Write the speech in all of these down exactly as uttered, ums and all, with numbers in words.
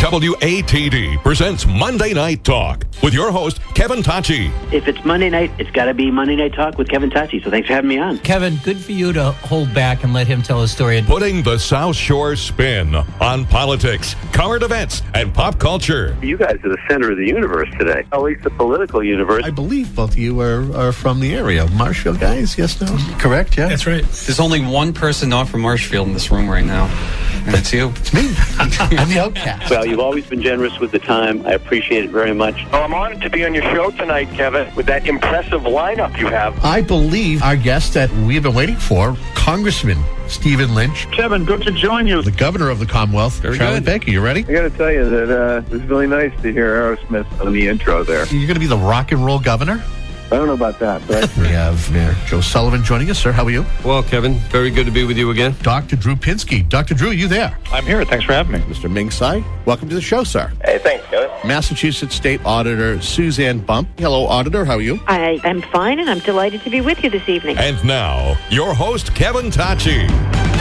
W A T D presents Monday Night Talk with your host, Kevin Tacci. If it's Monday night, it's got to be Monday Night Talk with Kevin Tacci. So thanks for having me on. Kevin, good for you to hold back and let him tell his story. Putting the South Shore spin on politics, current events, and pop culture. You guys are the center of the universe today, at least the political universe. I believe both of you are, are from the area. Marshfield guys, yes, no? Correct, yeah? That's right. There's only one person not from Marshfield in this room right now, and it's you. It's me. I'm the outcast. Well, you've always been generous with the time. I appreciate it very much. Well, I'm honored to be on your show tonight, Kevin, with that impressive lineup you have. I believe our guest that we've been waiting for, Congressman Stephen Lynch. Kevin, good to join you. The governor of the Commonwealth. Very Charlotte good. Baker, you ready? I got to tell you that uh, it was really nice to hear Aerosmith on the intro there. You're going to be the rock and roll governor? I don't know about that, but We have Mayor Joe Sullivan joining us. Sir, how are you? Well, Kevin, very good to be with you again. Doctor Drew Pinsky. Doctor Drew, you there? I'm here. Thanks for having me. Mister Ming Tsai, welcome to the show, sir. Hey, thanks, Kevin. Massachusetts State Auditor Suzanne Bump. Hello, Auditor. How are you? I am fine, and I'm delighted to be with you this evening. And now, your host, Kevin Tacci.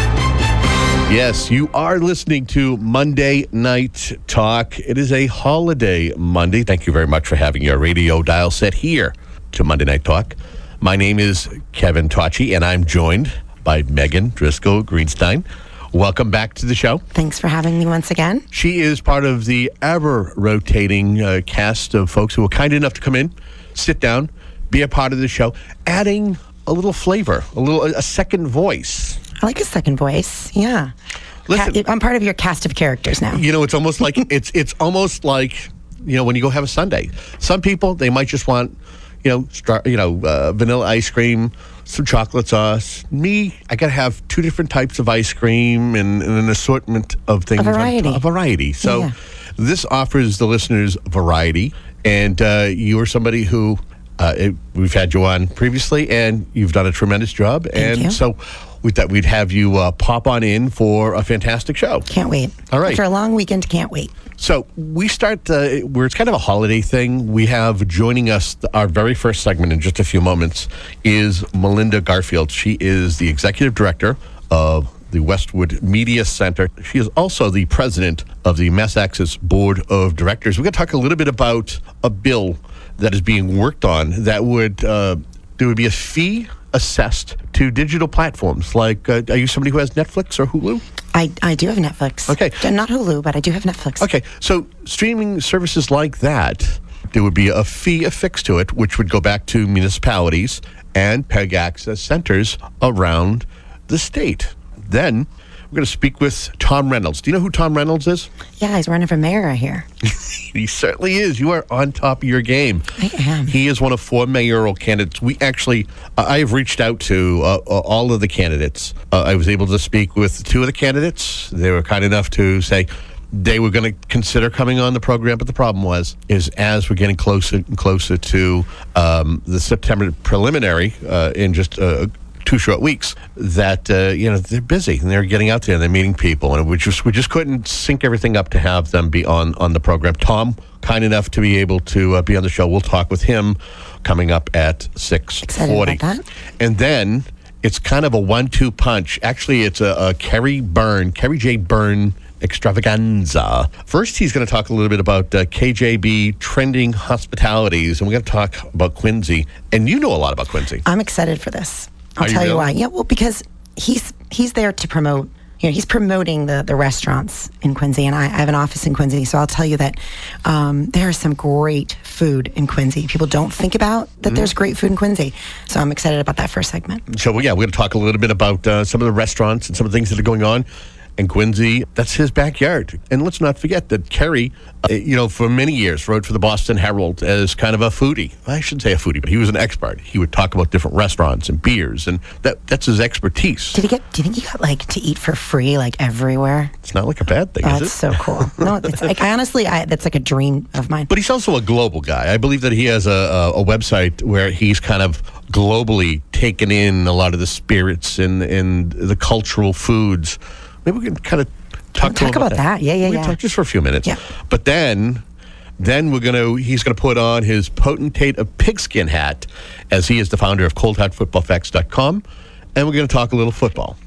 Yes, you are listening to Monday Night Talk. It is a holiday Monday. Thank you very much for having your radio dial set here to Monday Night Talk. My name is Kevin Tacci, and I'm joined by Megan Driscoll Greenstein. Welcome back to the show. Thanks for having me once again. She is part of the ever-rotating uh, cast of folks who were kind enough to come in, sit down, be a part of the show, adding a little flavor, a little a second voice. I like a second voice. Yeah. Listen, Ca- I'm part of your cast of characters now. You know, it's almost like it's it's almost like, you know, when you go have a sundae. Some people, they might just want, you know, star, you know, uh, vanilla ice cream, some chocolate sauce. Me, I got to have two different types of ice cream and, and an assortment of things. A variety. A variety. So Yeah. this offers the listeners variety, and uh, you are somebody who uh, it, we've had you on previously, and you've done a tremendous job. and you. so we thought we'd have you uh, pop on in for a fantastic show. Can't wait. All right. After a long weekend, can't wait. So we start uh, where it's kind of a holiday thing. We have joining us, our very first segment in just a few moments, is Melinda Garfield. She is the executive director of the Westwood Media Center. She is also the president of the Mass Access Board of Directors. We're going to talk a little bit about a bill that is being worked on that would, uh, there would be a fee assessed to digital platforms. Like, uh, are you somebody who has Netflix or Hulu? I, I do have Netflix. Okay. Uh, Not Hulu, but I do have Netflix. Okay, so streaming services like that, there would be a fee affixed to it, which would go back to municipalities and PEG access centers around the state. Then we're going to speak with Tom Reynolds. Do you know who Tom Reynolds is? Yeah, he's running for mayor, I hear. He certainly is. You are on top of your game. I am. He is one of four mayoral candidates. We actually, uh, I have reached out to uh, uh, all of the candidates. Uh, I was able to speak with two of the candidates. They were kind enough to say they were going to consider coming on the program, but the problem was, is as we're getting closer and closer to um, the September preliminary uh, in just uh, two short weeks, that uh, you know they're busy and they're getting out there and they're meeting people, and we just we just couldn't sync everything up to have them be on on the program. Tom, kind enough to be able to uh, be on the show. We'll talk with him coming up at six forty, about that. and then it's kind of a one-two punch. Actually, it's a, a Kerry Byrne, Kerry J. Byrne extravaganza. First, he's going to talk a little bit about uh, K J B trending hospitalities, and we're going to talk about Quincy. And you know a lot about Quincy. I'm excited for this. I'll Are you tell you really? why. Yeah, well, because he's he's there to promote, you know, he's promoting the, the restaurants in Quincy, and I, I have an office in Quincy, so I'll tell you that um, there is some great food in Quincy. People don't think about that there's great food in Quincy, so I'm excited about that first segment. So, well, yeah, we're going to talk a little bit about uh, some of the restaurants and some of the things that are going on in Quincy. That's his backyard. And let's not forget that Kerry, uh, you know, for many years wrote for the Boston Herald as kind of a foodie. I shouldn't say a foodie, but he was an expert. He would talk about different restaurants and beers, and that that's his expertise. Did he get? Do you think he got like to eat for free like everywhere? It's not like a bad thing, Oh, is that's it? so cool. No, it's like I honestly, I, that's like a dream of mine. But he's also a global guy. I believe that he has a, a, a website where he's kind of globally taken in a lot of the spirits and, and the cultural foods. Maybe we can kind of talk, to talk him about that. Yeah, yeah, we can yeah. talk just for a few minutes. Yeah. But then, then we're gonna. He's gonna put on his potentate of pigskin hat, as he is the founder of cold hard football facts dot com, and we're gonna talk a little football.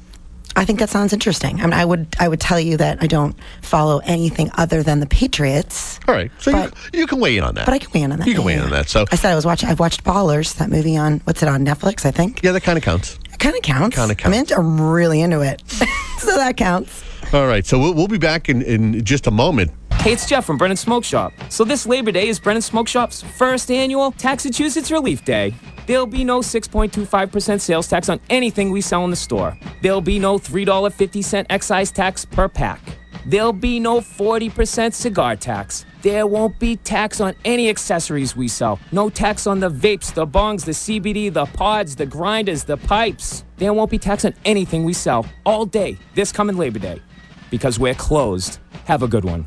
I think that sounds interesting. I mean, I would I would tell you that I don't follow anything other than the Patriots. All right, so but, you, you can weigh in on that. But I can weigh in on that. You can yeah, weigh in yeah. on that. So I said I was watching. I've watched Ballers, that movie on what's it on Netflix? I think. Yeah, that kind of counts. It kind of counts. Kind of counts. I'm, into, I'm really into it, so that counts. All right, so we'll, we'll be back in, in just a moment. Hey, it's Jeff from Brennan Smoke Shop. So this Labor Day is Brennan Smoke Shop's first annual Taxachusetts Relief Day. There'll be no six point two five percent sales tax on anything we sell in the store. There'll be no three dollars and fifty cents excise tax per pack. There'll be no forty percent cigar tax. There won't be tax on any accessories we sell. No tax on the vapes, the bongs, the C B D, the pods, the grinders, the pipes. There won't be tax on anything we sell all day this coming Labor Day. Because we're closed. Have a good one.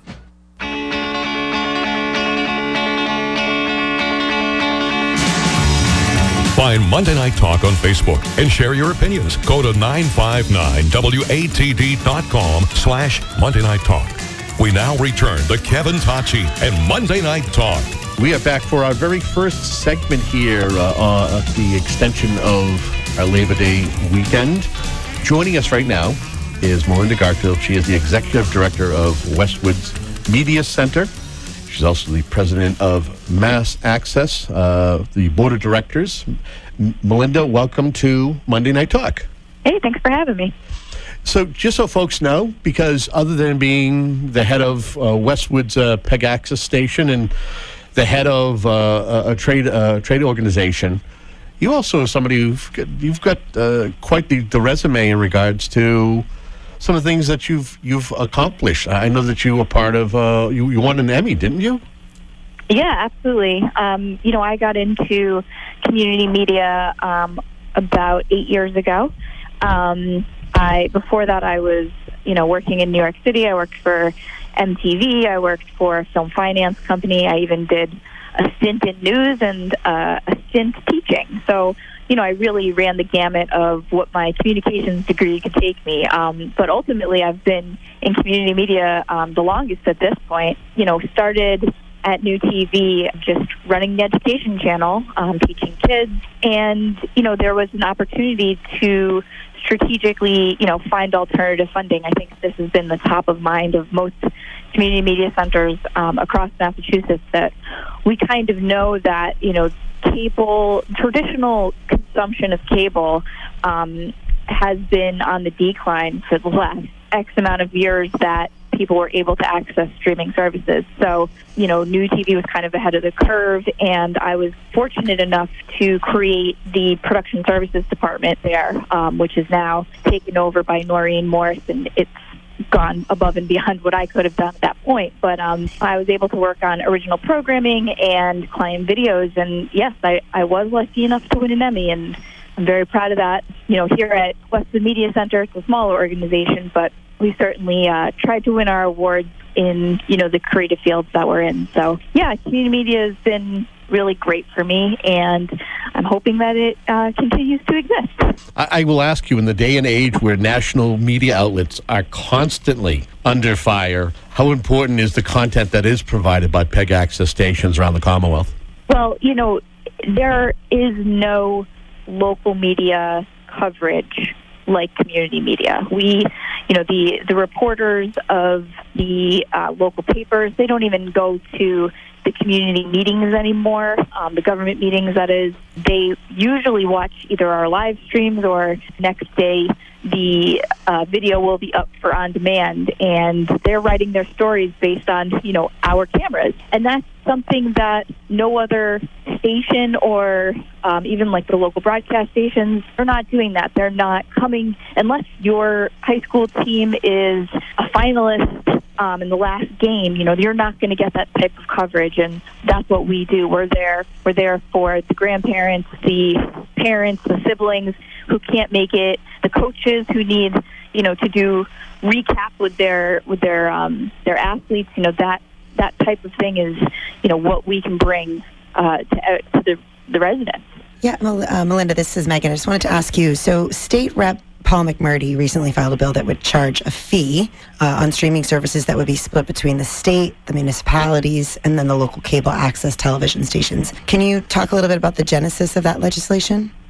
Find Monday Night Talk on Facebook and share your opinions. Go to nine five nine W A T D dot com slash Monday Night Talk. We now return to Kevin Tocci and Monday Night Talk. We are back for our very first segment here uh, uh, at the extension of our Labor Day weekend. Joining us right now is Melinda Garfield. She is the Executive Director of Westwood's Media Center. She's also the President of Mass Access, uh, the Board of Directors. M- Melinda, welcome to Monday Night Talk. Hey, thanks for having me. So just so folks know, because other than being the head of uh, Westwood's uh, P E G Access Station and the head of uh, a trade uh, trade organization, you also are somebody who've got, you've got uh, quite the, the resume in regards to some of the things that you've you've accomplished. I know that you were part of uh, you you won an Emmy, didn't you? Yeah, absolutely. Um, you know, I got into community media um, about eight years ago. Um, I before that, I was you know working in New York City. I worked for M T V. I worked for a film finance company. I even did a stint in news and uh, a stint teaching. So, you know, I really ran the gamut of what my communications degree could take me. Um, but ultimately, I've been in community media um, the longest at this point. You know, started at New T V, just running the education channel, um, teaching kids. And, you know, there was an opportunity to strategically, you know, find alternative funding. I think this has been the top of mind of most community media centers um, across Massachusetts, that we kind of know that, you know, cable, traditional consumption of cable um, has been on the decline for the last X amount of years that people were able to access streaming services. So, you know, New T V was kind of ahead of the curve, and I was fortunate enough to create the production services department there, um, which is now taken over by Noreen Morris, and it's gone above and beyond what I could have done at that point. But um, I was able to work on original programming and client videos, and yes, I, I was lucky enough to win an Emmy, and I'm very proud of that. You know, here at Westwood Media Center, it's a smaller organization, but we certainly uh, tried to win our awards in, you know, the creative fields that we're in. So, yeah, community media has been really great for me, and I'm hoping that it uh, continues to exist. I, I will ask you, in the day and age where national media outlets are constantly under fire, how important is the content that is provided by P E G Access stations around the Commonwealth? Well, you know, there is no local media coverage like community media. We, you know, the, the reporters of the uh, local papers, they don't even go to the community meetings anymore, um, the government meetings, that is. They usually watch either our live streams or next day the uh, video will be up for on demand, and they're writing their stories based on, you know, our cameras. And that's something that no other station or um, even like the local broadcast stations are not doing that. They're not coming, unless your high school team is a finalist um, in the last game, you know, you're not going to get that type of coverage, and that's what we do. We're there. We're there for the grandparents, the parents, the siblings who can't make it, the coaches who need, you know, to do recap with their with their um, their athletes. You know, that that type of thing is, you know, what we can bring uh, to, uh, to the the residents. Yeah, Mel- uh, Melinda, this is Megan. I just wanted to ask you. So, State Rep Paul McMurdy recently filed a bill that would charge a fee uh, on streaming services that would be split between the state, the municipalities, and then the local cable access television stations. Can you talk a little bit about the genesis of that legislation?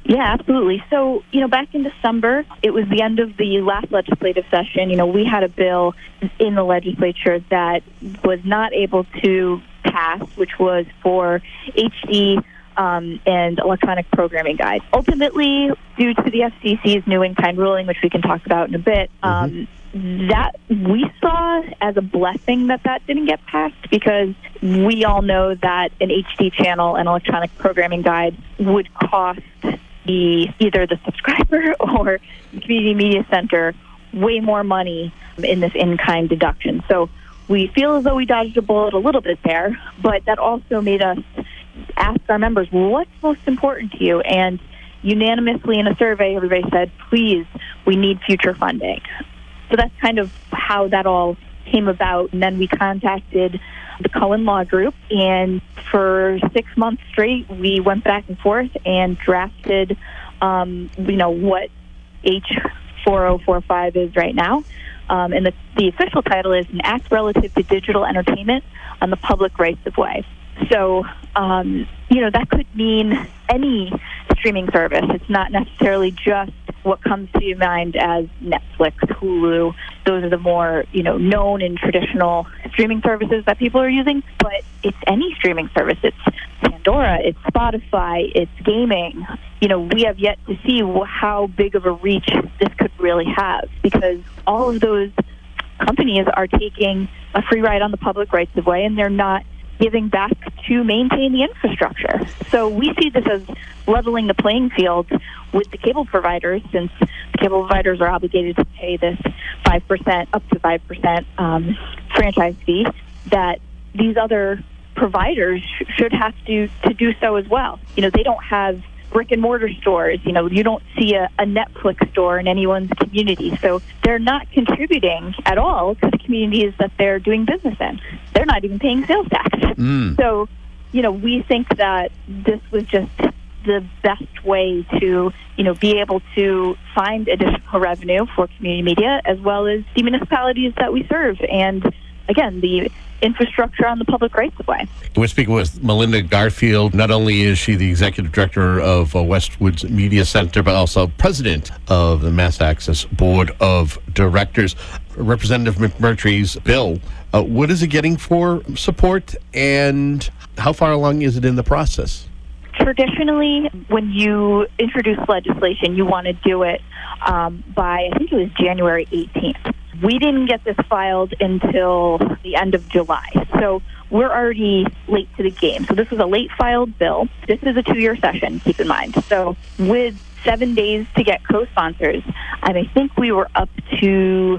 Yeah, absolutely. So, you know, back in December, it was the end of the last legislative session. You know, we had a bill in the legislature that was not able to pass, which was for H D um, and electronic programming guide. Ultimately, due to the F C C's new in-kind ruling, which we can talk about in a bit, um, mm-hmm. that we saw as a blessing that that didn't get passed, because we all know that an H D channel and electronic programming guide would cost the either the subscriber or the community media center way more money in this in-kind deduction. So we feel as though we dodged a bullet a little bit there, but that also made us ask our members, what's most important to you? And unanimously in a survey, everybody said, please, we need future funding. So that's kind of how that all came about. And then we contacted the Cohen Law Group, and for six months straight, we went back and forth and drafted, um, you know, what H four oh four five is right now. Um, and the, the official title is an act relative to digital entertainment on the public rights of way. So, um, you know, that could mean any streaming service. It's not necessarily just what comes to your mind as Netflix, Hulu. Those are the more, you know, known and traditional streaming services that people are using. But it's any streaming service. It's Pandora, it's Spotify, it's gaming. You know, we have yet to see how big of a reach this could really have, because all of those companies are taking a free ride on the public rights of way, and they're not giving back to maintain the infrastructure. So we see this as leveling the playing field with the cable providers, since the cable providers are obligated to pay this five percent, up to five percent um, franchise fee, that these other providers sh- should have to, to do so as well. You know, they don't have brick and mortar stores. You know, you don't see a, a Netflix store in anyone's community. So they're not contributing at all to the communities that they're doing business in. They're not even paying sales tax. Mm. So, you know, we think that this was just the best way to, you know, be able to find additional revenue for community media, as well as the municipalities that we serve. And again, the infrastructure on the public rights of way. We're speaking with Melinda Garfield. Not only is she the executive director of uh, Westwoods Media Center, but also president of the Mass Access Board of Directors. Representative McMurtry's bill, uh, what is it getting for support, and how far along is it in the process? Traditionally, when you introduce legislation, you want to do it um, by, I think it was January eighteenth. We didn't get this filed until the end of July. So we're already late to the game. So this was a late filed bill. This is a two-year session, keep in mind. So with seven days to get co-sponsors, and I think we were up to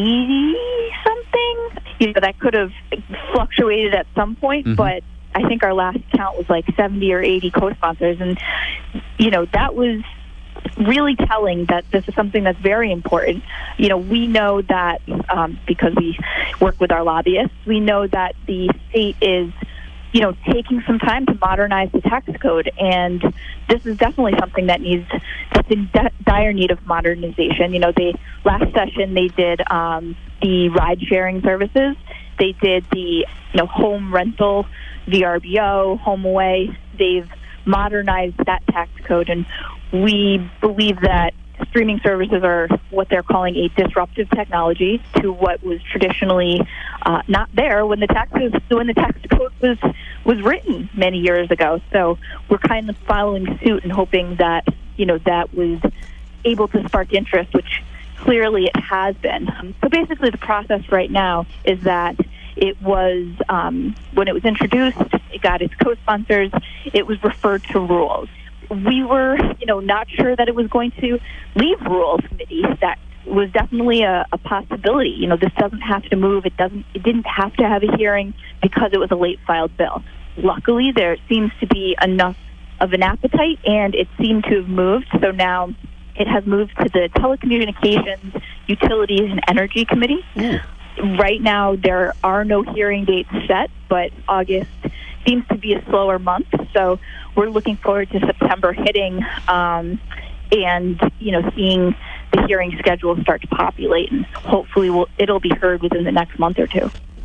eighty-something. You know, that could have fluctuated at some point, mm-hmm. but I think our last count was like seventy or eighty co-sponsors. And, you know, that was really telling that this is something that's very important. You know, we know that um, because we work with our lobbyists, we know that the state is, you know, taking some time to modernize the tax code, and this is definitely something that needs, that's in de- dire need of modernization. You know, they last session they did um, the ride-sharing services, they did the, you know, home rental, V R B O, home away. They've modernized that tax code, and we believe that streaming services are what they're calling a disruptive technology to what was traditionally uh, not there when the taxes when the tax code was was written many years ago. So we're kind of following suit and hoping that, you know, that was able to spark interest, which clearly it has been. Um, so basically, the process right now is that it was um, when it was introduced, it got its co-sponsors. It was referred to rules. We were, you know, not sure that it was going to leave rules committee. That was definitely a, a possibility. You know, this doesn't have to move. It doesn't. It didn't have to have a hearing because it was a late filed bill. Luckily, there seems to be enough of an appetite, and it seemed to have moved. So now it has moved to the Telecommunications, Utilities, and Energy Committee. Mm. Right now, there are no hearing dates set, but August seems to be a slower month, so we're looking forward to September hitting um, and, you know, seeing the hearing schedule start to populate, and hopefully we'll, it'll be heard within the next month or two.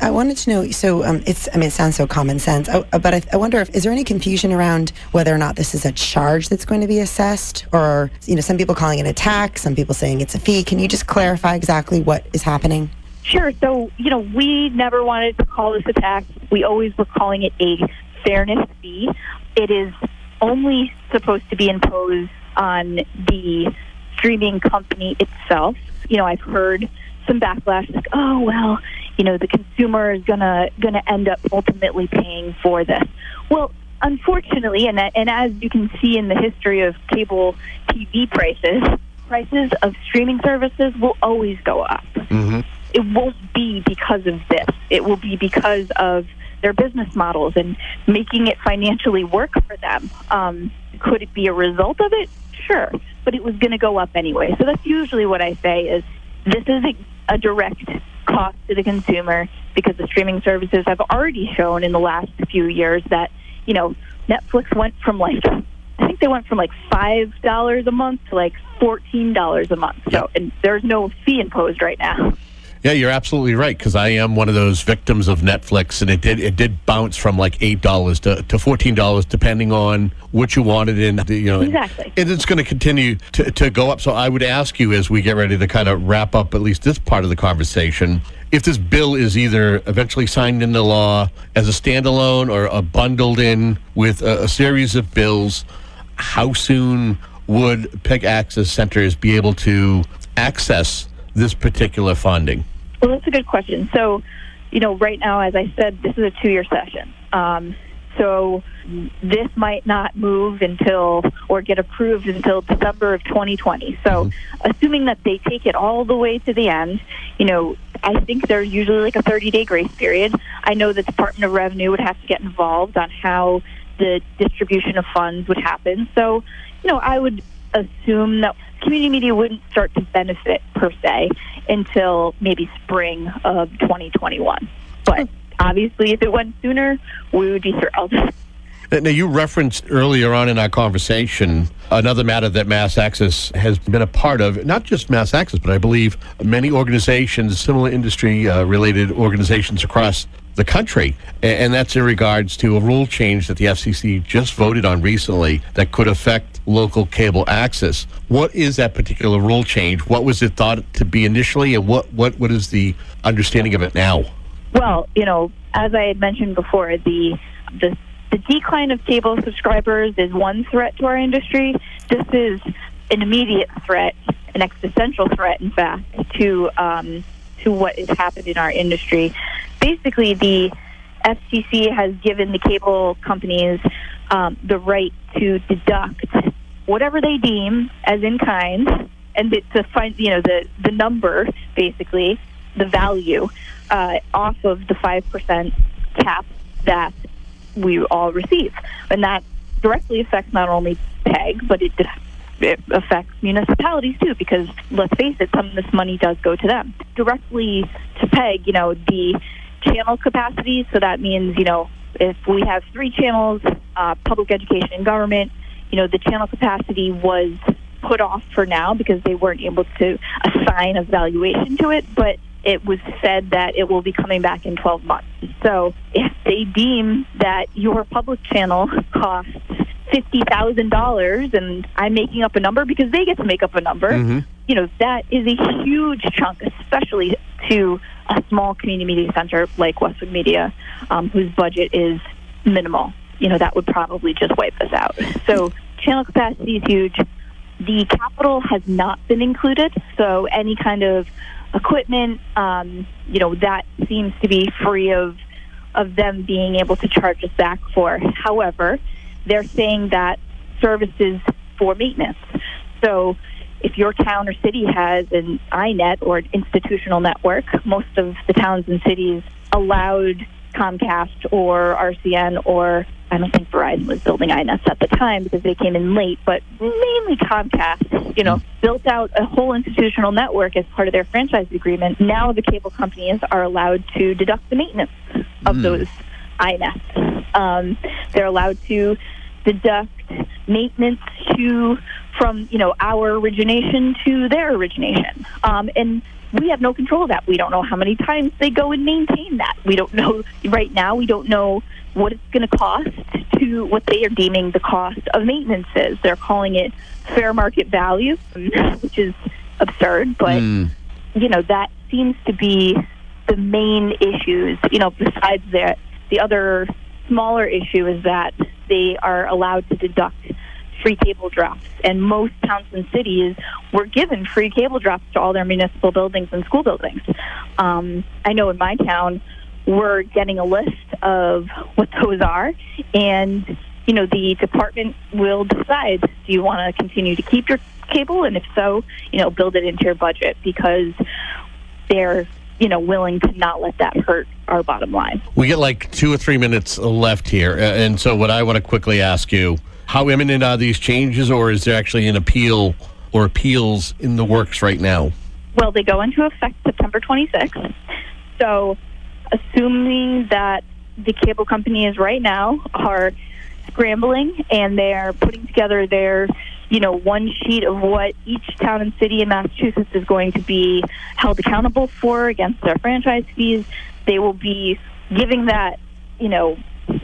I wanted to know, so um, it's, I mean, it sounds so common sense, I, but I, I wonder if, is there any confusion around whether or not this is a charge that's going to be assessed, or, you know, some people calling it a tax, some people saying it's a fee. Can you just clarify exactly what is happening? Sure. So, you know, we never wanted to call this a tax. We always were calling it a fairness fee. It is only supposed to be imposed on the streaming company itself. You know, I've heard some backlash like, oh, well, you know, the consumer is gonna gonna end up ultimately paying for this. Well, unfortunately, and and as you can see in the history of cable T V prices, prices of streaming services will always go up. Mm-hmm. It won't be because of this. It will be because of their business models and making it financially work for them. Um, could it be a result of it? Sure, but it was going to go up anyway. So that's usually what I say is this is a, a direct cost to the consumer because the streaming services have already shown in the last few years that, you know, Netflix went from like, I think they went from like five dollars a month to like fourteen dollars a month. So, and there's no fee imposed right now. Yeah, you're absolutely right, because I am one of those victims of Netflix, and it did it did bounce from like eight dollars to, to fourteen dollars, depending on what you wanted. And you know, exactly, and it's going to continue to to go up. So I would ask you, as we get ready to kind of wrap up at least this part of the conversation, if this bill is either eventually signed into law as a standalone or a bundled in with a, a series of bills, how soon would P E G Access Centers be able to access this particular funding? Well, that's a good question. So, you know, right now, as I said, this is a two-year session. Um, so this might not move until or get approved until December of twenty twenty. So mm-hmm. assuming that they take it all the way to the end, you know, I think there's usually like a thirty-day grace period. I know the Department of Revenue would have to get involved on how the distribution of funds would happen. So, you know, I would assume that community media wouldn't start to benefit per se until maybe spring of twenty twenty-one. But obviously, if it went sooner, we would be thrilled. Now, you referenced earlier on in our conversation another matter that Mass Access has been a part of, not just Mass Access, but I believe many organizations, similar industry-related uh, organizations across the country, and that's in regards to a rule change that the F C C just voted on recently that could affect local cable access. What is that particular rule change? What was it thought to be initially, and what, what, what is the understanding of it now? Well, you know, as I had mentioned before, the the The decline of cable subscribers is one threat to our industry. This is an immediate threat, an existential threat, in fact, to um, to what has happened in our industry. Basically, the F C C has given the cable companies um, the right to deduct whatever they deem as in kind, and to find, you know, the the number, basically, the value uh, off of the five percent cap that we all receive. And that directly affects not only P E G, but it, it affects municipalities too, because let's face it, some of this money does go to them. Directly to P E G, you know, the channel capacity, so that means, you know, if we have three channels, uh, public education and government, you know, the channel capacity was put off for now because they weren't able to assign a valuation to it, but it was said that it will be coming back in twelve months. So if they deem that your public channel costs fifty thousand dollars, and I'm making up a number because they get to make up a number, mm-hmm. you know, that is a huge chunk, especially to a small community media center like Westwood Media, um, whose budget is minimal. You know, that would probably just wipe us out. So channel capacity is huge. The capital has not been included, so any kind of equipment, um, you know, that seems to be free of of them being able to charge us back for. However, they're saying that services for maintenance. So if your town or city has an I net or an institutional network, most of the towns and cities allowed Comcast or R C N, or I don't think Verizon was building I nets at the time because they came in late, but mainly Comcast, you know, built out a whole institutional network as part of their franchise agreement. Now the cable companies are allowed to deduct the maintenance of mm. those I nets. Um, they're allowed to deduct maintenance to from, you know, our origination to their origination. Um, and we have no control of that. We don't know how many times they go and maintain that. We don't know right now. We don't know what it's going to cost to what they are deeming the cost of maintenance is. They're calling it fair market value, which is absurd. But, mm. you know, that seems to be the main issues. You know, besides that, the other smaller issue is that they are allowed to deduct free cable drops. And most towns and cities were given free cable drops to all their municipal buildings and school buildings. Um, I know in my town, we're getting a list of what those are, and you know the department will decide, do you want to continue to keep your cable, and if so, you know, build it into your budget, because they're you know willing to not let that hurt our bottom line. We get like two or three minutes left here, and so what I want to quickly ask you, how imminent are these changes, or is there actually an appeal or appeals in the works right now? Well, they go into effect September twenty-sixth, so assuming that the cable companies right now are scrambling and they're putting together their, you know, one sheet of what each town and city in Massachusetts is going to be held accountable for against their franchise fees, they will be giving that, you know,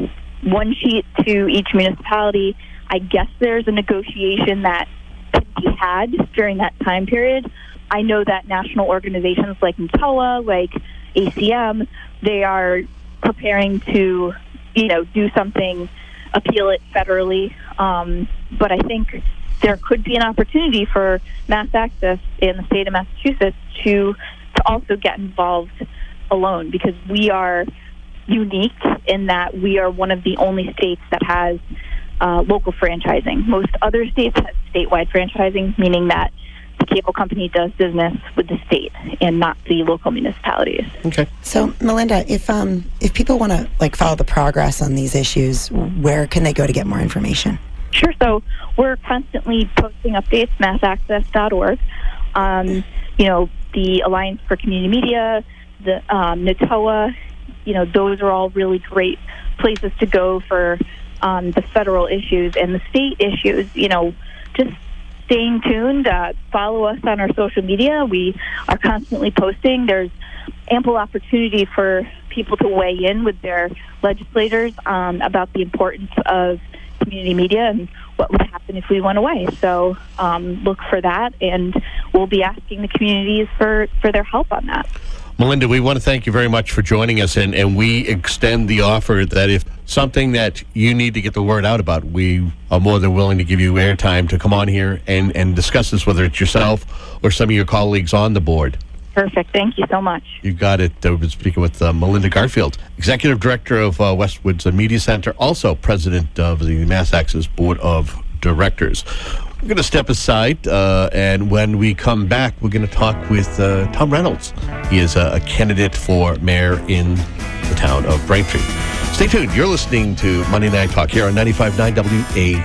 one sheet to each municipality. I guess there's a negotiation that can be had during that time period. I know that national organizations like N T O A, like A C M, they are preparing to, you know, do something, appeal it federally. Um, but I think there could be an opportunity for Mass Access in the state of Massachusetts to to also get involved alone, because we are unique in that we are one of the only states that has uh, local franchising. Most other states have statewide franchising, meaning that the cable company does business with the state and not the local municipalities. Okay. So, Melinda, if um if people want to like follow the progress on these issues, where can they go to get more information? Sure. So we're constantly posting updates, mass access dot org. Um, you know, the Alliance for Community Media, the um, N T O A, you know, those are all really great places to go for um, the federal issues and the state issues. You know, just staying tuned. Uh, follow us on our social media. We are constantly posting. There's ample opportunity for people to weigh in with their legislators um, about the importance of community media and what would happen if we went away. So um, look for that, and we'll be asking the communities for, for their help on that. Melinda, we want to thank you very much for joining us, and, and we extend the offer that if something that you need to get the word out about, we are more than willing to give you airtime to come on here and, and discuss this, whether it's yourself or some of your colleagues on the board. Perfect. Thank you so much. You got it. I've been speaking with uh, Melinda Garfield, Executive Director of uh, Westwood's Media Center, also President of the Mass Access Board of Directors. We're going to step aside, uh, and when we come back, we're going to talk with uh, Tom Reynolds. He is a, a candidate for mayor in the town of Braintree. Stay tuned. You're listening to Monday Night Talk here on ninety-five point nine W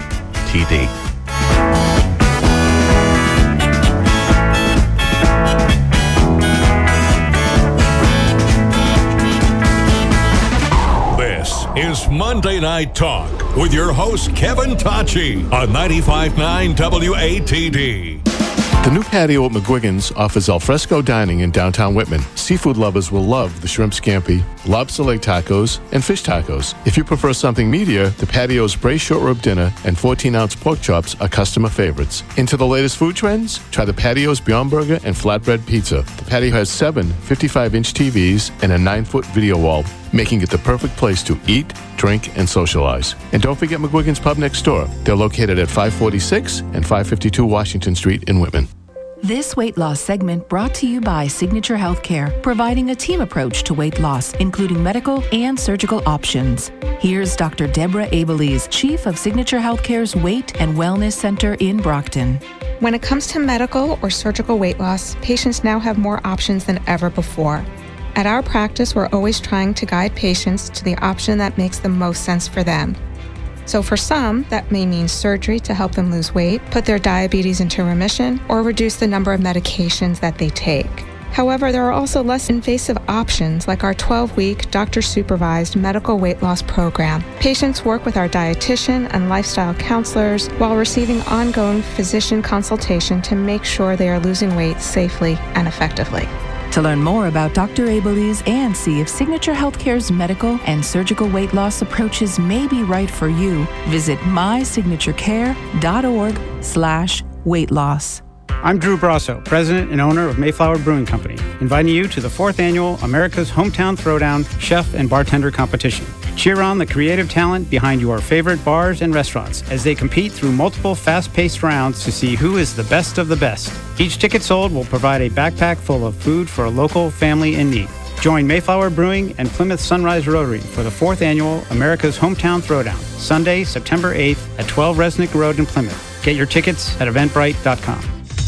A T D. Is Monday Night Talk with your host, Kevin Tocci, on ninety-five point nine W A T D. The new patio at McGuigan's offers alfresco dining in downtown Whitman. Seafood lovers will love the shrimp scampi, lobster leg tacos, and fish tacos. If you prefer something meatier, the patio's braised short rib dinner and fourteen-ounce pork chops are customer favorites. Into the latest food trends? Try the patio's Beyond Burger and flatbread pizza. The patio has seven fifty-five-inch T Vs and a nine-foot video wall, making it the perfect place to eat, drink, and socialize. And don't forget McGuigan's Pub next door. They're located at five forty-six and five fifty-two Washington Street in Whitman. This weight loss segment brought to you by Signature Healthcare, providing a team approach to weight loss, including medical and surgical options. Here's Doctor Deborah Abelies, Chief of Signature Healthcare's Weight and Wellness Center in Brockton. When it comes to medical or surgical weight loss, patients now have more options than ever before. At our practice, we're always trying to guide patients to the option that makes the most sense for them. So for some, that may mean surgery to help them lose weight, put their diabetes into remission, or reduce the number of medications that they take. However, there are also less invasive options like our twelve-week doctor-supervised medical weight loss program. Patients work with our dietitian and lifestyle counselors while receiving ongoing physician consultation to make sure they are losing weight safely and effectively. To learn more about Doctor Abelies and see if Signature Healthcare's medical and surgical weight loss approaches may be right for you, visit mysignaturecare.org slash weight loss. I'm Drew Brasso, president and owner of Mayflower Brewing Company, inviting you to the fourth annual America's Hometown Throwdown Chef and Bartender Competition. Cheer on the creative talent behind your favorite bars and restaurants as they compete through multiple fast-paced rounds to see who is the best of the best. Each ticket sold will provide a backpack full of food for a local family in need. Join Mayflower Brewing and Plymouth Sunrise Rotary for the fourth annual America's Hometown Throwdown, Sunday, September eighth at twelve Resnick Road in Plymouth. Get your tickets at eventbrite dot com.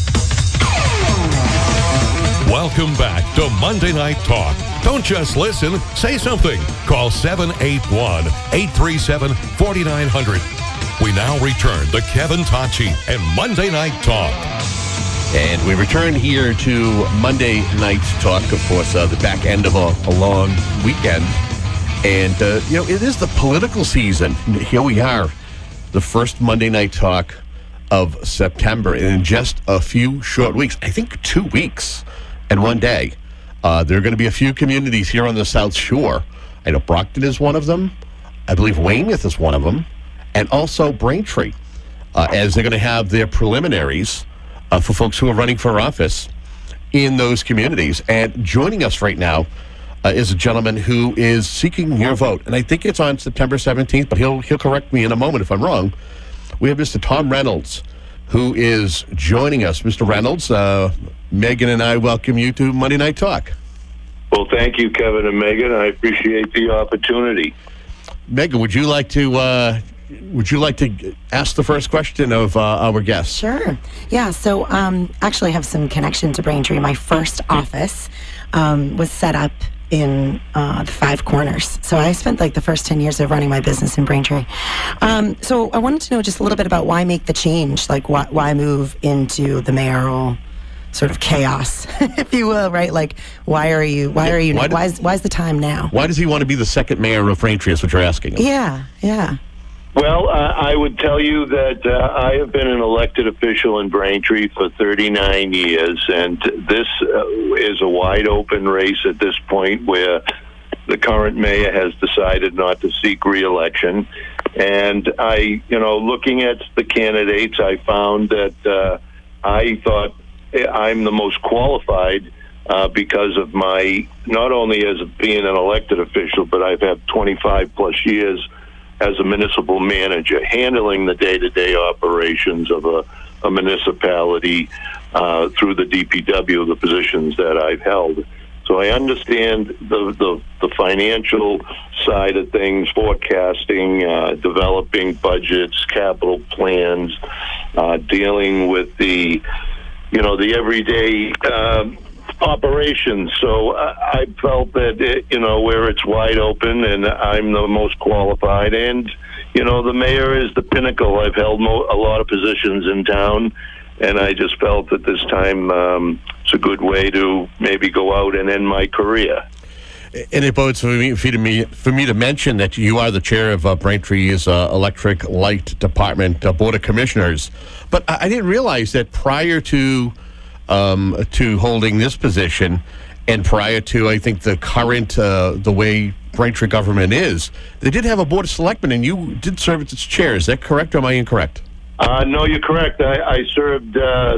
Welcome back to Monday Night Talk. Don't just listen, say something. Call seven eight one, eight three seven, four nine zero zero. We now return to Kevin Tocci and Monday Night Talk. And we return here to Monday Night Talk, of course, uh, the back end of a, a long weekend. And, uh, you know, it is the political season. Here we are, the first Monday Night Talk of September. And in just a few short weeks, I think two weeks and one day, uh, there are going to be a few communities here on the South Shore. I know Brockton is one of them. I believe Weymouth is one of them. And also Braintree, uh, as they're going to have their preliminaries uh, for folks who are running for office in those communities. And joining us right now uh, is a gentleman who is seeking your vote. And I think it's on September seventeenth, but he'll he'll correct me in a moment if I'm wrong. We have Mister Tom Reynolds, who is joining us. Mister Reynolds, uh, Megan and I welcome you to Monday Night Talk. Well, thank you, Kevin and Megan. I appreciate the opportunity. Megan, would you like to uh, would you like to ask the first question of uh, our guest? Sure. Yeah. So, um, actually, I have some connection to Braintree. My first office um, was set up in uh, the Five Corners. So I spent like the first ten years of running my business in Braintree. Um, so I wanted to know just a little bit about why make the change, like why, why move into the mayoral sort of chaos, if you will, right? Like, why are you, why are you, why, why, is, why is the time now? Why does he want to be the second mayor of Braintree is what you're asking him? Yeah, yeah. Well, uh, I would tell you that uh, I have been an elected official in Braintree for thirty-nine years, and this uh, is a wide open race at this point where the current mayor has decided not to seek re-election. And I, you know, looking at the candidates, I found that uh, I thought I'm the most qualified uh, because of my, not only as being an elected official, but I've had twenty-five plus years as a municipal manager, handling the day-to-day operations of a, a municipality uh, through the D P W, the positions that I've held. So I understand the, the, the financial side of things, forecasting, uh, developing budgets, capital plans, uh, dealing with the, you know, the everyday um, operations. So uh, I felt that, it, you know, where it's wide open and I'm the most qualified, and, you know, the mayor is the pinnacle. I've held mo- a lot of positions in town, and I just felt that this time um, it's a good way to maybe go out and end my career. And it bodes for me, for me, for me to mention that you are the chair of uh, Braintree's uh, Electric Light Department uh, Board of Commissioners. But I, I didn't realize that prior to um, to holding this position, and prior to, I think, the current, uh, the way Braintree government is, they did have a Board of Selectmen, and you did serve as its chair. Is that correct, or am I incorrect? Uh, no, you're correct. I, I served... Uh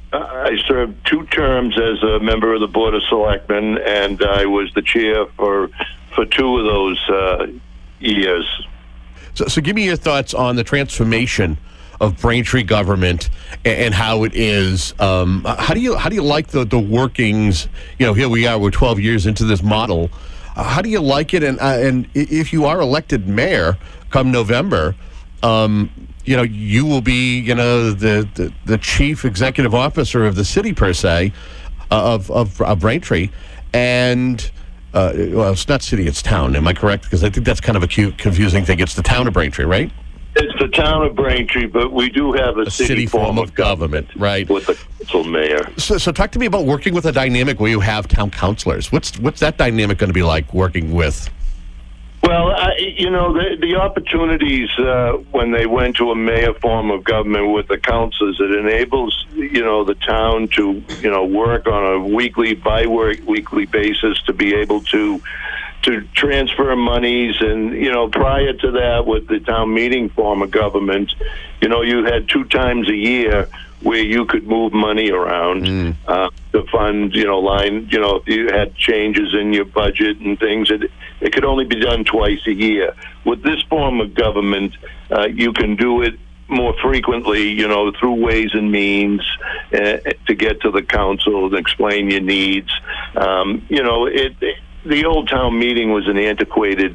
I served two terms as a member of the Board of Selectmen, and I was the chair for for two of those uh, years. So, so give me your thoughts on the transformation of Braintree government and, and how it is. Um, how do you how do you like the, the workings? You know, here we are. We're twelve years into this model. Uh, how do you like it? And uh, and if you are elected mayor come November, um, you know, you will be, you know, the, the, the chief executive officer of the city, per se, uh, of, of, of Braintree. And, uh, well, it's not city, it's town. Am I correct? Because I think that's kind of a cute, confusing thing. It's the town of Braintree, right? It's the town of Braintree, but we do have a, a city, city form, form of government, government, right? With the council mayor. So, so talk to me about working with a dynamic where you have town councilors. What's, what's that dynamic going to be like working with? Well, I, you know, the, the opportunities uh, when they went to a mayor form of government with the councils, it enables, you know, the town to, you know, work on a weekly, bi-weekly basis to be able to to transfer monies. And, you know, prior to that, with the town meeting form of government, you know, you had two times a year where you could move money around mm. uh, to fund, you know, line, you know, if you had changes in your budget and things, it, it could only be done twice a year. With this form of government, uh, you can do it more frequently, you know, through ways and means uh, to get to the council and explain your needs. Um, you know, it, it, the old town meeting was an antiquated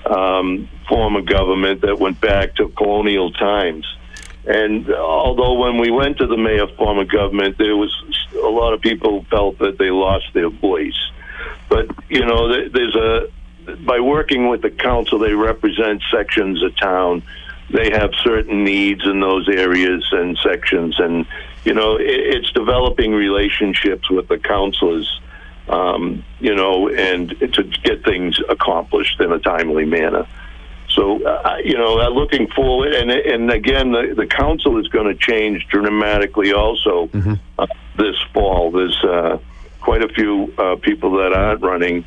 um, form of government that went back to colonial times. And although when we went to the mayor form of government, there was a lot of people felt that they lost their voice. But, you know, there's a, by working with the council, they represent sections of town. They have certain needs in those areas and sections. And, you know, it's developing relationships with the councilors, um, you know, and to get things accomplished in a timely manner. So, uh, you know, uh, looking forward, and and again, the, the council is going to change dramatically also mm-hmm. uh, this fall. There's uh, quite a few uh, people that aren't running,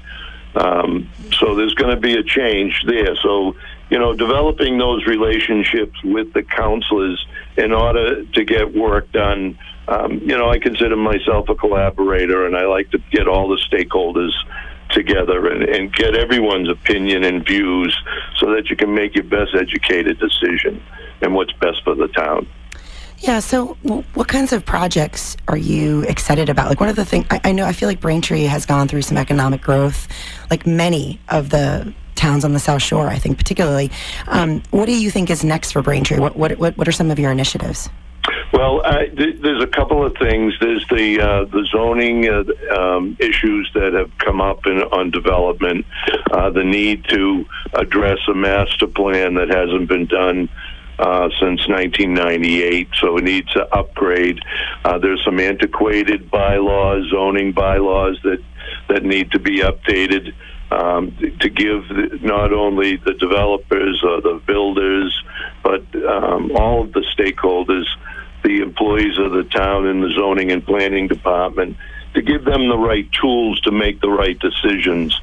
um, so there's going to be a change there. So, you know, developing those relationships with the councilors in order to get work done. Um, you know, I consider myself a collaborator, and I like to get all the stakeholders together and, and get everyone's opinion and views so that you can make your best educated decision and what's best for the town. Yeah, so what kinds of projects are you excited about? Like, one of the things, I, I know, I feel like Braintree has gone through some economic growth, like many of the towns on the South Shore, I think, particularly. Um, what do you think is next for Braintree? What, what, what, what are some of your initiatives? Well, uh, th- there's a couple of things. There's the uh, the zoning uh, um, issues that have come up in, on development, uh, the need to address a master plan that hasn't been done uh, since nineteen ninety-eight, so it needs to upgrade. Uh, there's some antiquated bylaws, zoning bylaws that, that need to be updated um, to give the, not only the developers or the builders, but um, all of the stakeholders, the employees of the town in the zoning and planning department, to give them the right tools to make the right decisions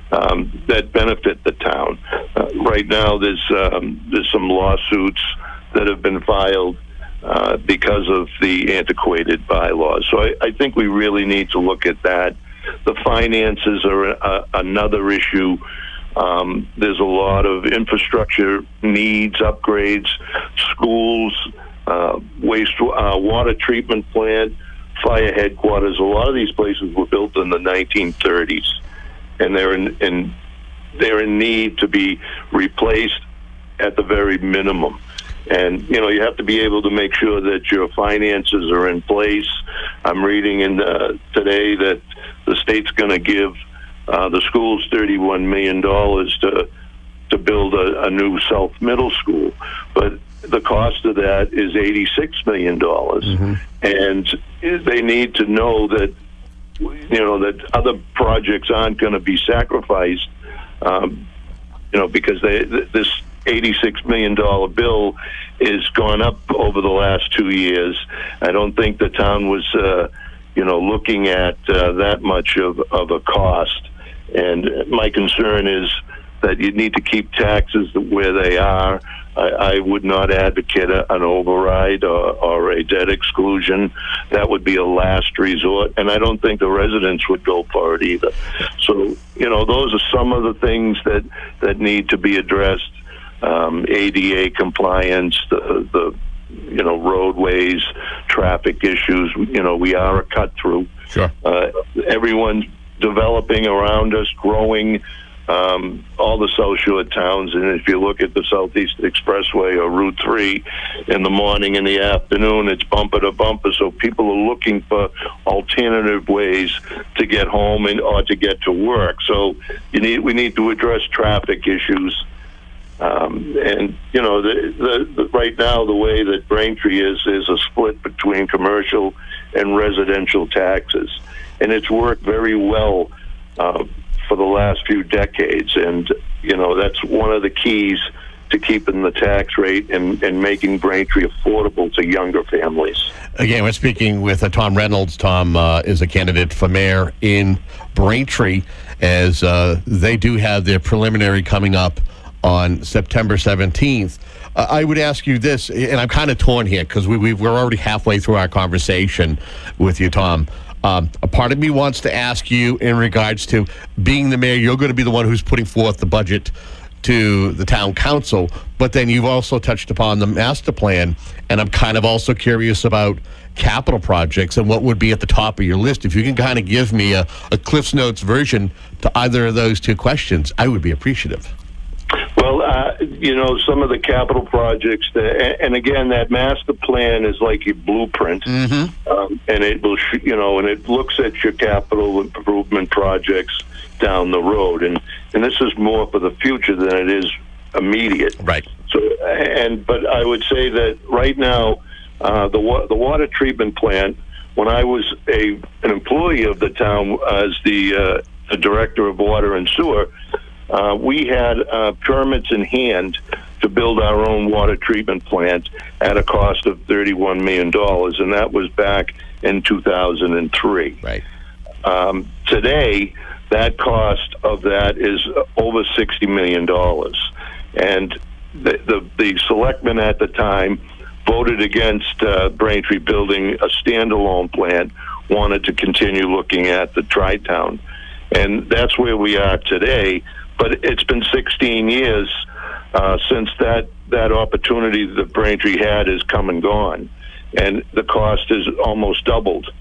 um, that benefit the town. Uh, right now, there's um, there's some lawsuits that have been filed uh, because of the antiquated bylaws. So I, I think we really need to look at that. The finances are a, another issue. Um, there's a lot of infrastructure needs, upgrades, schools, Uh, waste uh, water treatment plant, fire headquarters. A lot of these places were built in the nineteen thirties, and they're in, in they're in need to be replaced at the very minimum. And you know, you have to be able to make sure that your finances are in place. I'm reading in uh, today that the state's going to give uh, the schools thirty-one million dollars to to build a, a new South Middle School, but the cost of that is eighty-six million dollars. Mm-hmm. And they need to know that, you know, that other projects aren't going to be sacrificed, um, you know, because they, this eighty-six million dollars bill is gone up over the last two years. I don't think the town was, uh, you know, looking at uh, that much of, of a cost. And my concern is that you need to keep taxes where they are. I, I would not advocate a, an override or, or a debt exclusion. That would be a last resort, and I don't think the residents would go for it either. So, you know, those are some of the things that, that need to be addressed. Um, A D A compliance, the, the, you know, roadways, traffic issues. You know, we are a cut-through. Sure. Uh, everyone's developing around us, growing. Um, all the South Shore towns, and if you look at the Southeast Expressway or Route three, in the morning and the afternoon, it's bumper to bumper, so people are looking for alternative ways to get home and or to get to work. So you need we need to address traffic issues. Um, and, you know, the, the, the, right now the way that Braintree is, is a split between commercial and residential taxes. And it's worked very well uh, for the last few decades. And, you know, that's one of the keys to keeping the tax rate and, and making Braintree affordable to younger families. Again, we're speaking with uh, Tom Reynolds. Tom uh, is a candidate for mayor in Braintree, as uh, they do have their preliminary coming up on September seventeenth. Uh, I would ask you this, and I'm kind of torn here because we, we, we're already halfway through our conversation with you, Tom. Um, a part of me wants to ask you in regards to being the mayor, you're going to be the one who's putting forth the budget to the town council, but then you've also touched upon the master plan, and I'm kind of also curious about capital projects and what would be at the top of your list. If you can kind of give me a, a Cliff's Notes version to either of those two questions, I would be appreciative. Well, uh, you know, some of the capital projects, that, and again, that master plan is like your blueprint, mm-hmm. um, and it will, you know, and it looks at your capital improvement projects down the road, and and this is more for the future than it is immediate. Right. So, and but I would say that right now, uh, the wa- the water treatment plant. When I was a an employee of the town as the, uh, the director of water and sewer, uh, we had uh, permits in hand to build our own water treatment plant at a cost of thirty-one million dollars, and that was back in two thousand three. Right. Um, today, that cost of that is over sixty million dollars. And the, the, the selectmen at the time voted against uh, Braintree building a standalone plant, wanted to continue looking at the Tri-Town. And that's where we are today. But it's been sixteen years uh, since that, that opportunity that Braintree had has come and gone. And the cost is almost doubled.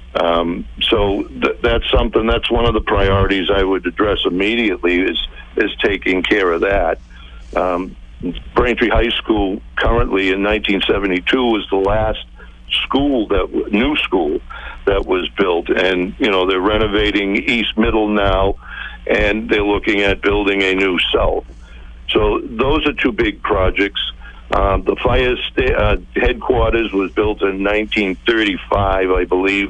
Um, so th- that's something, that's one of the priorities I would address immediately is, is taking care of that. Um, Braintree High School currently in nineteen seventy-two was the last school that w- new school that was built, and you know they're renovating East Middle now, and they're looking at building a new South. So those are two big projects. Uh, the fire sta- uh, headquarters was built in nineteen thirty-five, I believe,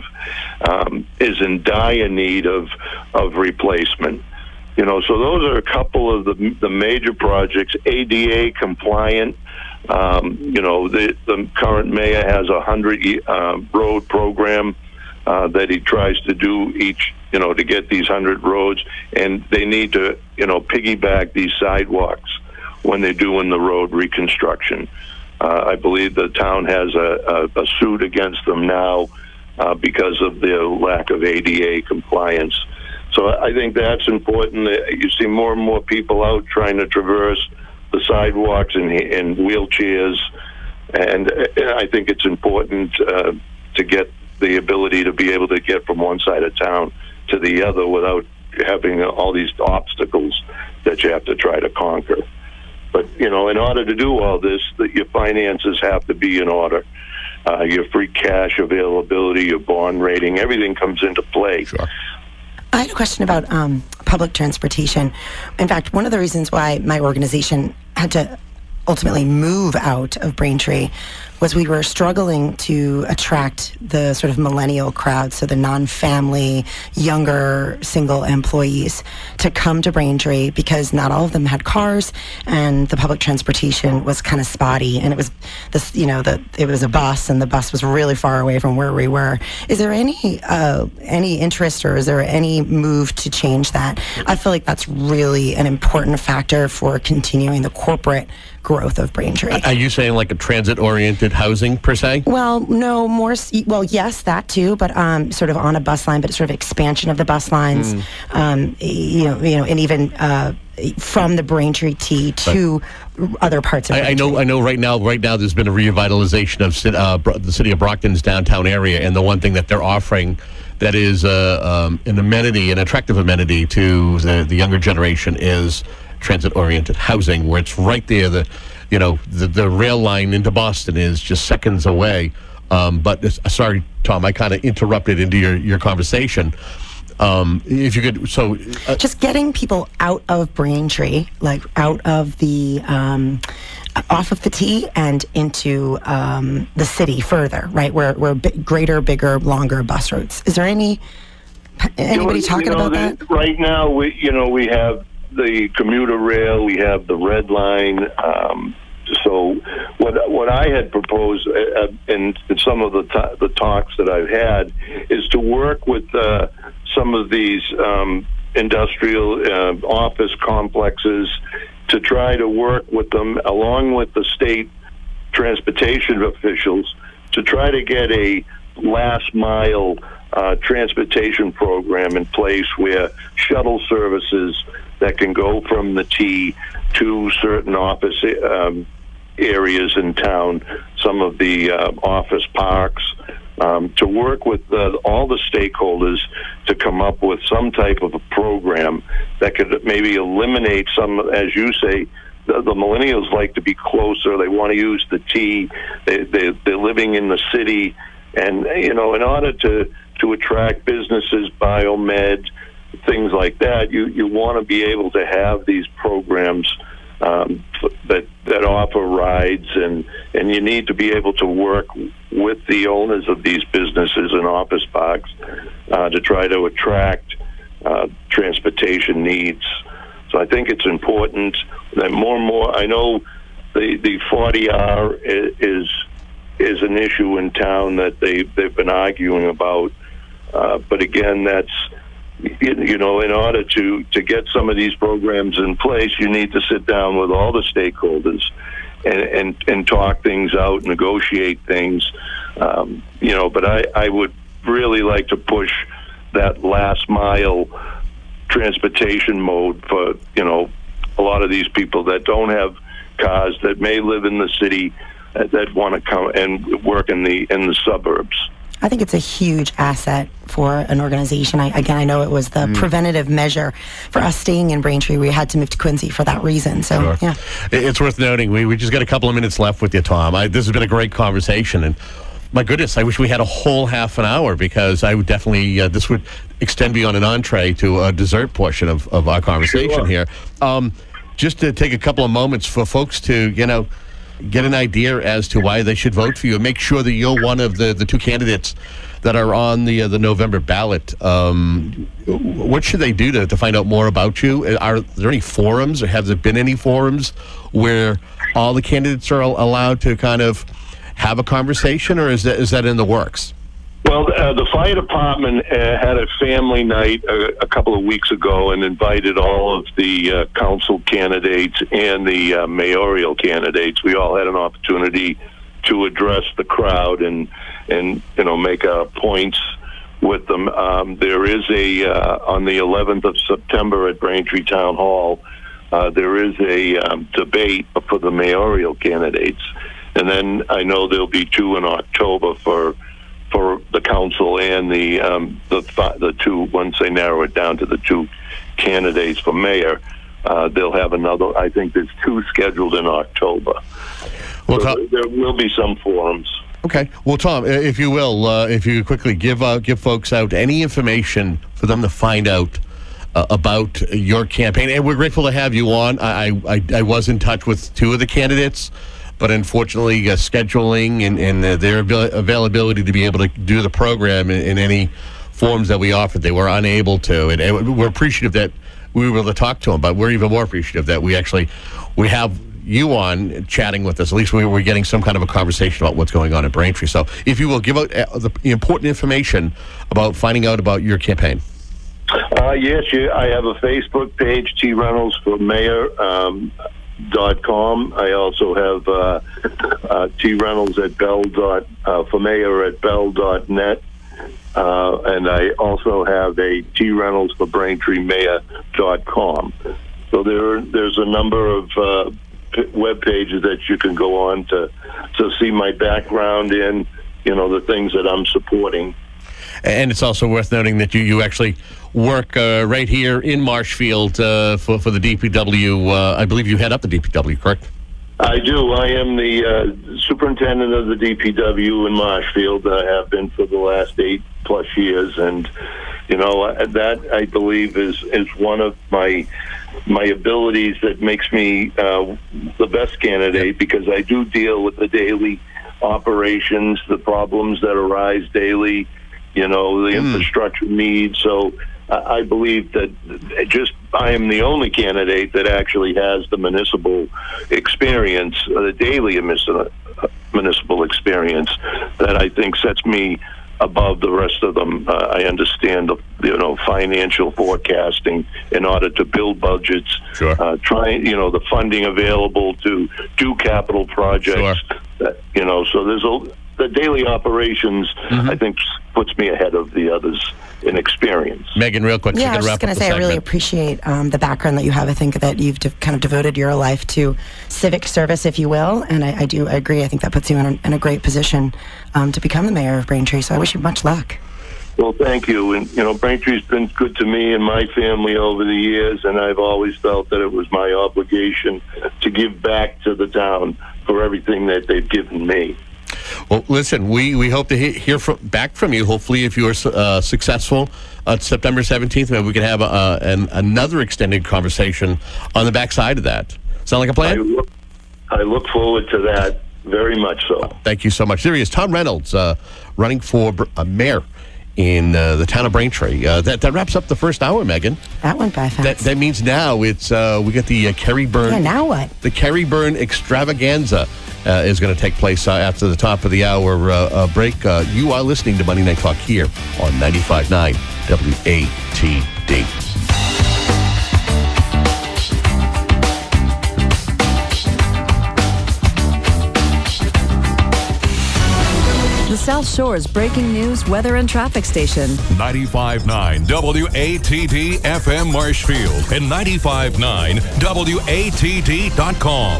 um, is in dire need of of replacement. You know, so those are a couple of the the major projects. A D A compliant. Um, you know, the the current mayor has a hundred uh, road program uh, that he tries to do each. You know, to get these hundred roads, and they need to you know piggyback these sidewalks when they're doing the road reconstruction. Uh, I believe the town has a, a, a suit against them now uh, because of their lack of A D A compliance. So I think that's important. You see more and more people out trying to traverse the sidewalks in, in wheelchairs, and I think it's important uh, to get the ability to be able to get from one side of town to the other without having all these obstacles that you have to try to conquer. But, you know, in order to do all this, that your finances have to be in order. Uh, your free cash availability, your bond rating, everything comes into play. Sure. I had a question about um, public transportation. In fact, one of the reasons why my organization had to ultimately move out of Braintree was we were struggling to attract the sort of millennial crowd, so the non-family, younger, single employees, to come to Braintree because not all of them had cars, and the public transportation was kind of spotty, and it was this, you know, the it was a bus, and the bus was really far away from where we were. Is there any uh, any interest, or is there any move to change that? I feel like that's really an important factor for continuing the corporate growth of Braintree. Are you saying like a transit-oriented housing per se? Well, no, more, well, yes, that too, but um, sort of on a bus line, but sort of expansion of the bus lines, mm. um, you know, you know, and even uh, from the Braintree T to but other parts of I, I know, I know right now, right now there's been a revitalization of uh, the city of Brockton's downtown area, and the one thing that they're offering that is uh, um, an amenity, an attractive amenity to the, the younger generation is transit-oriented housing, where it's right there. The, you know, the, the rail line into Boston is just seconds away. Um, but this, sorry, Tom, I kind of interrupted into your, your conversation. Um, if you could, so uh, just getting people out of Braintree, like out of the um, off of the T and into um, the city further, right? Where where b- greater, bigger, longer bus routes. Is there any Anybody you know, talking you know, about the, that? Right now, we you know we have the commuter rail, we have the red line. Um, so what what I had proposed uh, in, in some of the t- the talks that I've had is to work with uh, some of these um, industrial uh, office complexes to try to work with them along with the state transportation officials to try to get a last mile uh, transportation program in place where shuttle services that can go from the T to certain office um, areas in town, some of the uh, office parks, um, to work with uh, all the stakeholders to come up with some type of a program that could maybe eliminate some, as you say, the, the millennials like to be closer. They want to use the T. They, they, they're living in the city. And, you know, in order to, to attract businesses, biomed, things like that, you, you want to be able to have these programs um, that that offer rides, and, and you need to be able to work with the owners of these businesses and office parks uh, to try to attract uh, transportation needs. So I think it's important that more and more, I know the, the forty R is is an issue in town that they, they've been arguing about. Uh, but again, that's, you know, in order to, to get some of these programs in place, you need to sit down with all the stakeholders and, and, and talk things out, negotiate things. Um, you know, but I, I would really like to push that last mile transportation mode for, you know, a lot of these people that don't have cars, that may live in the city, uh, that want to come and work in the in the suburbs. I think it's a huge asset for an organization. I, again, I know it was the mm. preventative measure for us staying in Braintree. We had to move to Quincy for that reason. So, sure. yeah. It's worth noting, we, we just got a couple of minutes left with you, Tom. I, this has been a great conversation, and my goodness, I wish we had a whole half an hour, because I would definitely, uh, this would extend beyond an entree to a dessert portion of, of our conversation Sure. here. Um, just to take a couple of moments for folks to, you know, get an idea as to why they should vote for you, and make sure that you're one of the, the two candidates that are on the uh, the November ballot. Um, what should they do to, to find out more about you? Are there any forums, or have there been any forums where all the candidates are allowed to kind of have a conversation, or is that is that in the works? Well, uh, the fire department uh, had a family night a, a couple of weeks ago and invited all of the uh, council candidates and the uh, mayoral candidates. We all had an opportunity to address the crowd and, and you know, make uh, points with them. Um, there is a, uh, on the eleventh of September at Braintree Town Hall, uh, there is a um, debate for the mayoral candidates. And then I know there'll be two in October for for the council and the um, the the two. Once they narrow it down to the two candidates for mayor, uh, they'll have another. I think there's two scheduled in October. Well, so Tom, there will be some forums. Okay. Well, Tom, if you will, uh, if you could quickly give uh, give folks out any information for them to find out uh, about your campaign, and we're grateful to have you on. I I, I was in touch with two of the candidates, but unfortunately, uh, scheduling and, and uh, their avail- availability to be able to do the program in, in any forms that we offered, they were unable to. And, and we're appreciative that we were able to talk to them, but we're even more appreciative that we actually we have you on chatting with us. At least we were getting some kind of a conversation about what's going on in Braintree. So if you will, give out uh, the important information about finding out about your campaign. Uh, yes, you, I have a Facebook page, T. Reynolds for Mayor. Um, dot com. I also have uh, uh, T Reynolds at Bell dot uh, for Mayor at Bell dot net, uh, and I also have a T Reynolds for Braintree Mayor dot com. So there, there's a number of uh, p- web pages that you can go on to to see my background in, you know, the things that I'm supporting. And it's also worth noting that you, you actually work uh, right here in Marshfield uh, for, for the D P W. Uh, I believe you head up the D P W, correct? I do. I am the uh, superintendent of the D P W in Marshfield. I have been for the last eight plus years. And, you know, that I believe is, is one of my my abilities that makes me uh, the best candidate, because I do deal with the daily operations, the problems that arise daily. you know, the Mm. infrastructure needs. So uh, I believe that just I am the only candidate that actually has the municipal experience, uh, the daily municipal municipal experience, that I think sets me above the rest of them. Uh, I understand the you know financial forecasting in order to build budgets. Sure. Uh, trying you know the funding available to do capital projects. Sure. That, you know, so there's a the daily operations. Mm-hmm. I think puts me ahead of the others in experience. Megan, real quick. Yeah, I was wrap just going up to the say, I really segment. appreciate um, the background that you have. I think that you've de- kind of devoted your life to civic service, if you will, and I, I do agree. I think that puts you in a, in a great position um, to become the mayor of Braintree, so I wish you much luck. Well, thank you. And, you know, Braintree's been good to me and my family over the years, and I've always felt that it was my obligation to give back to the town for everything that they've given me. Well, listen, we, we hope to he- hear from, back from you. Hopefully, if you are uh, successful on September seventeenth, maybe we can have uh, an, another extended conversation on the backside of that. Sound like a plan? I look, I look forward to that very much so. Thank you so much. There he is, Tom Reynolds, uh, running for uh, mayor in uh, the town of Braintree. Uh, that, that wraps up the first hour, Megan. That went by fast. That, that means now it's uh, we get the uh, Kerry Byrne. Yeah, now what? The Kerry Byrne extravaganza uh, is going to take place uh, after the top of the hour uh, uh, break. Uh, you are listening to Monday Night Talk here on ninety-five point nine W A T D. The South Shore's breaking news, weather, and traffic station. ninety-five point nine W A T D F M Marshfield and ninety-five point nine W A T D dot com.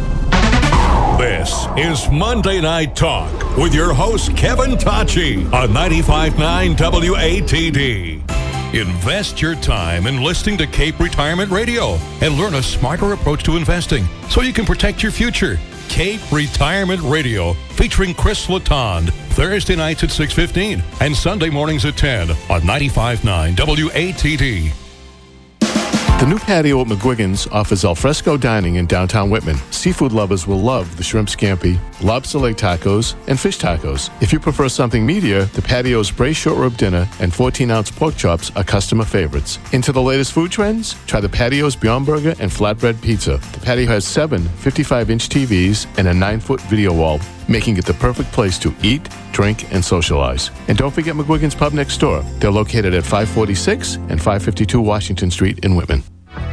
This is Monday Night Talk with your host, Kevin Tachi, on ninety-five point nine W A T D. Invest your time in listening to Cape Retirement Radio and learn a smarter approach to investing so you can protect your future. Cape Retirement Radio, featuring Chris Latond, Thursday nights at six fifteen and Sunday mornings at ten on ninety-five point nine W A T D. The new patio at McGuigan's offers alfresco dining in downtown Whitman. Seafood lovers will love the shrimp scampi, lobster leg tacos, and fish tacos. If you prefer something meatier, the patio's braised short rib dinner and fourteen-ounce pork chops are customer favorites. Into the latest food trends? Try the patio's Beyond Burger and flatbread pizza. The patio has seven fifty-five-inch T Vs and a nine-foot video wall, making it the perfect place to eat, drink, and socialize. And don't forget McGuigan's Pub next door. They're located at five forty-six and five fifty-two Washington Street in Whitman.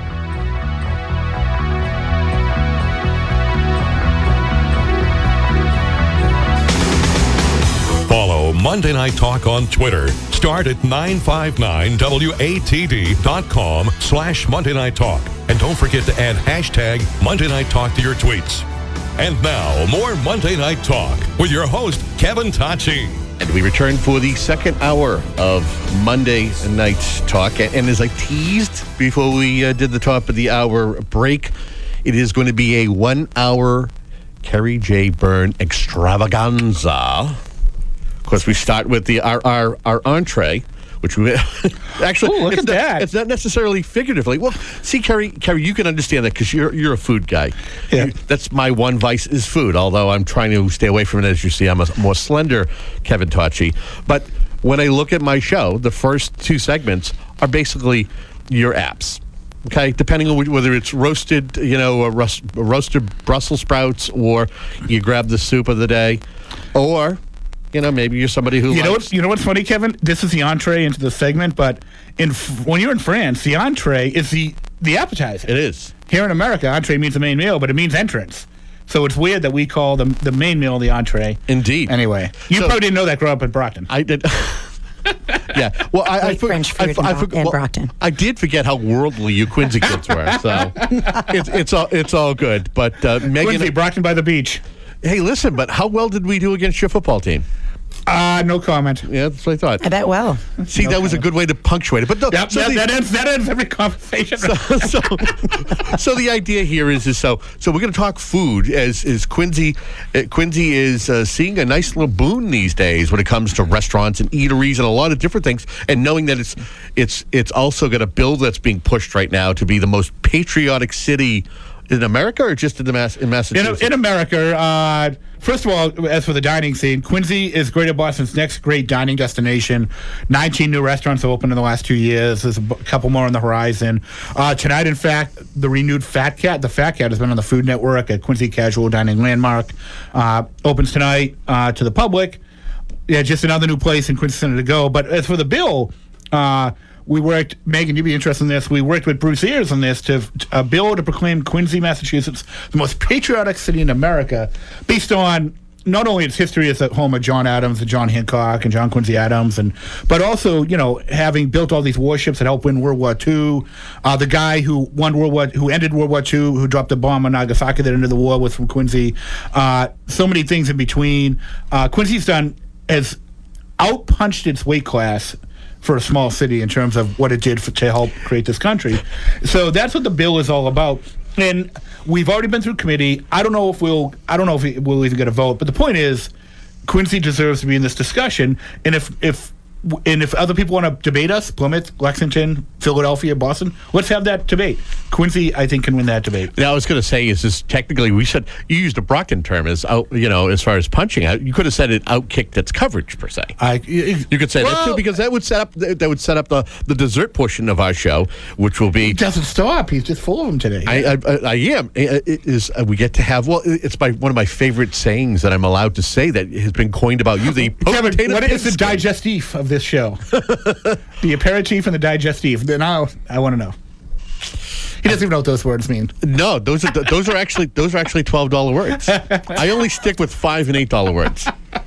Follow Monday Night Talk on Twitter. Start at nine five nine W A T D dot com slash Monday Night Talk. And don't forget to add hashtag Monday Night Talk to your tweets. And now, more Monday Night Talk with your host, Kevin Tachi. And we return for the second hour of Monday Night Talk. And as I teased before we uh, did the top of the hour break, it is going to be a one-hour Kerry J. Byrne extravaganza. Of course, we start with the our our, our entree, which we actually Ooh, look it's at not, that. It's not necessarily figuratively. Well, see, Kerry, Kerry, you can understand that because you're you're a food guy. Yeah. You- that's my one vice is food. Although I'm trying to stay away from it, as you see, I'm a more slender Kevin Tachi. But when I look at my show, the first two segments are basically your apps. Okay, depending on which, whether it's roasted, you know, a rust, roasted Brussels sprouts, or you grab the soup of the day, or you know, maybe you're somebody who You know likes, what? You know what's funny, Kevin? This is the entree into the segment, but in F- when you're in France, the entree is the the appetizer. It is. Here in America, entree means the main meal, but it means entrance. So it's weird that we call the the main meal the entree. Indeed. Anyway, you So- probably didn't know that growing up in Brockton. I did. Yeah. Well, I, I, Like for- French I, food I, in for- Bro- in well, Brockton. I did forget how worldly you Quincy kids were. So it's it's all it's all good. But uh, Megan, Quincy, Brockton by the beach. hey, listen. But how well did we do against your football team? Uh, no comment. Yeah, that's what I thought. I bet well. See, that was a good way to punctuate it. But no, Yep, so that, the- that ends that ends every conversation. so, so, so the idea here is, is so so we're going to talk food as is Quincy uh, Quincy is uh, seeing a nice little boon these days when it comes to restaurants and eateries and a lot of different things, and knowing that it's it's it's also got a bill that's being pushed right now to be the most patriotic city In America or just in the Mass in Massachusetts? In, in America, uh, first of all, as for the dining scene, Quincy is Greater Boston's next great dining destination. nineteen new restaurants have opened in the last two years. There's a b- couple more on the horizon. Uh, tonight, in fact, the renewed Fat Cat, the Fat Cat has been on the Food Network at Quincy Casual Dining Landmark. Uh, opens tonight uh, to the public. Yeah, just another new place in Quincy Center to go. But as for the bill, uh, we worked, Megan, you'd be interested in this, we worked with Bruce Ayers on this to a bill to proclaim Quincy, Massachusetts, the most patriotic city in America, based on not only its history as a home of John Adams and John Hancock and John Quincy Adams, and but also, you know, having built all these warships that helped win World War Two. Uh, the guy who won World War, who ended World War Two, who dropped the bomb on Nagasaki that ended the war, was from Quincy. Uh, so many things in between. Uh, Quincy's done, has outpunched its weight class for a small city in terms of what it did for, to help create this country. So that's what the bill is all about. And we've already been through committee. I don't know if we'll I don't know if we'll even get a vote, but the point is Quincy deserves to be in this discussion. And if if and if other people want to debate us, Plymouth, Lexington, Philadelphia, Boston, let's have that debate. Quincy, I think, can win that debate. Now, I was going to say, is this technically, we said, you used a Brockton term as out, you know, as far as punching. You could have said it outkicked its coverage, per se. I, you could say well, that, too, because that would set up that would set up the, the dessert portion of our show, which will be... He doesn't stop. He's just full of them today. I, I, I am. It is, uh, we get to have, well, it's my, one of my favorite sayings that I'm allowed to say that has been coined about you, the Kevin, what is the digestif of this show? The aperitif and the digestif. Now I want to know. He doesn't even know what those words mean. No, those are those are actually those are actually twelve dollar words. I only stick with five and eight dollar words.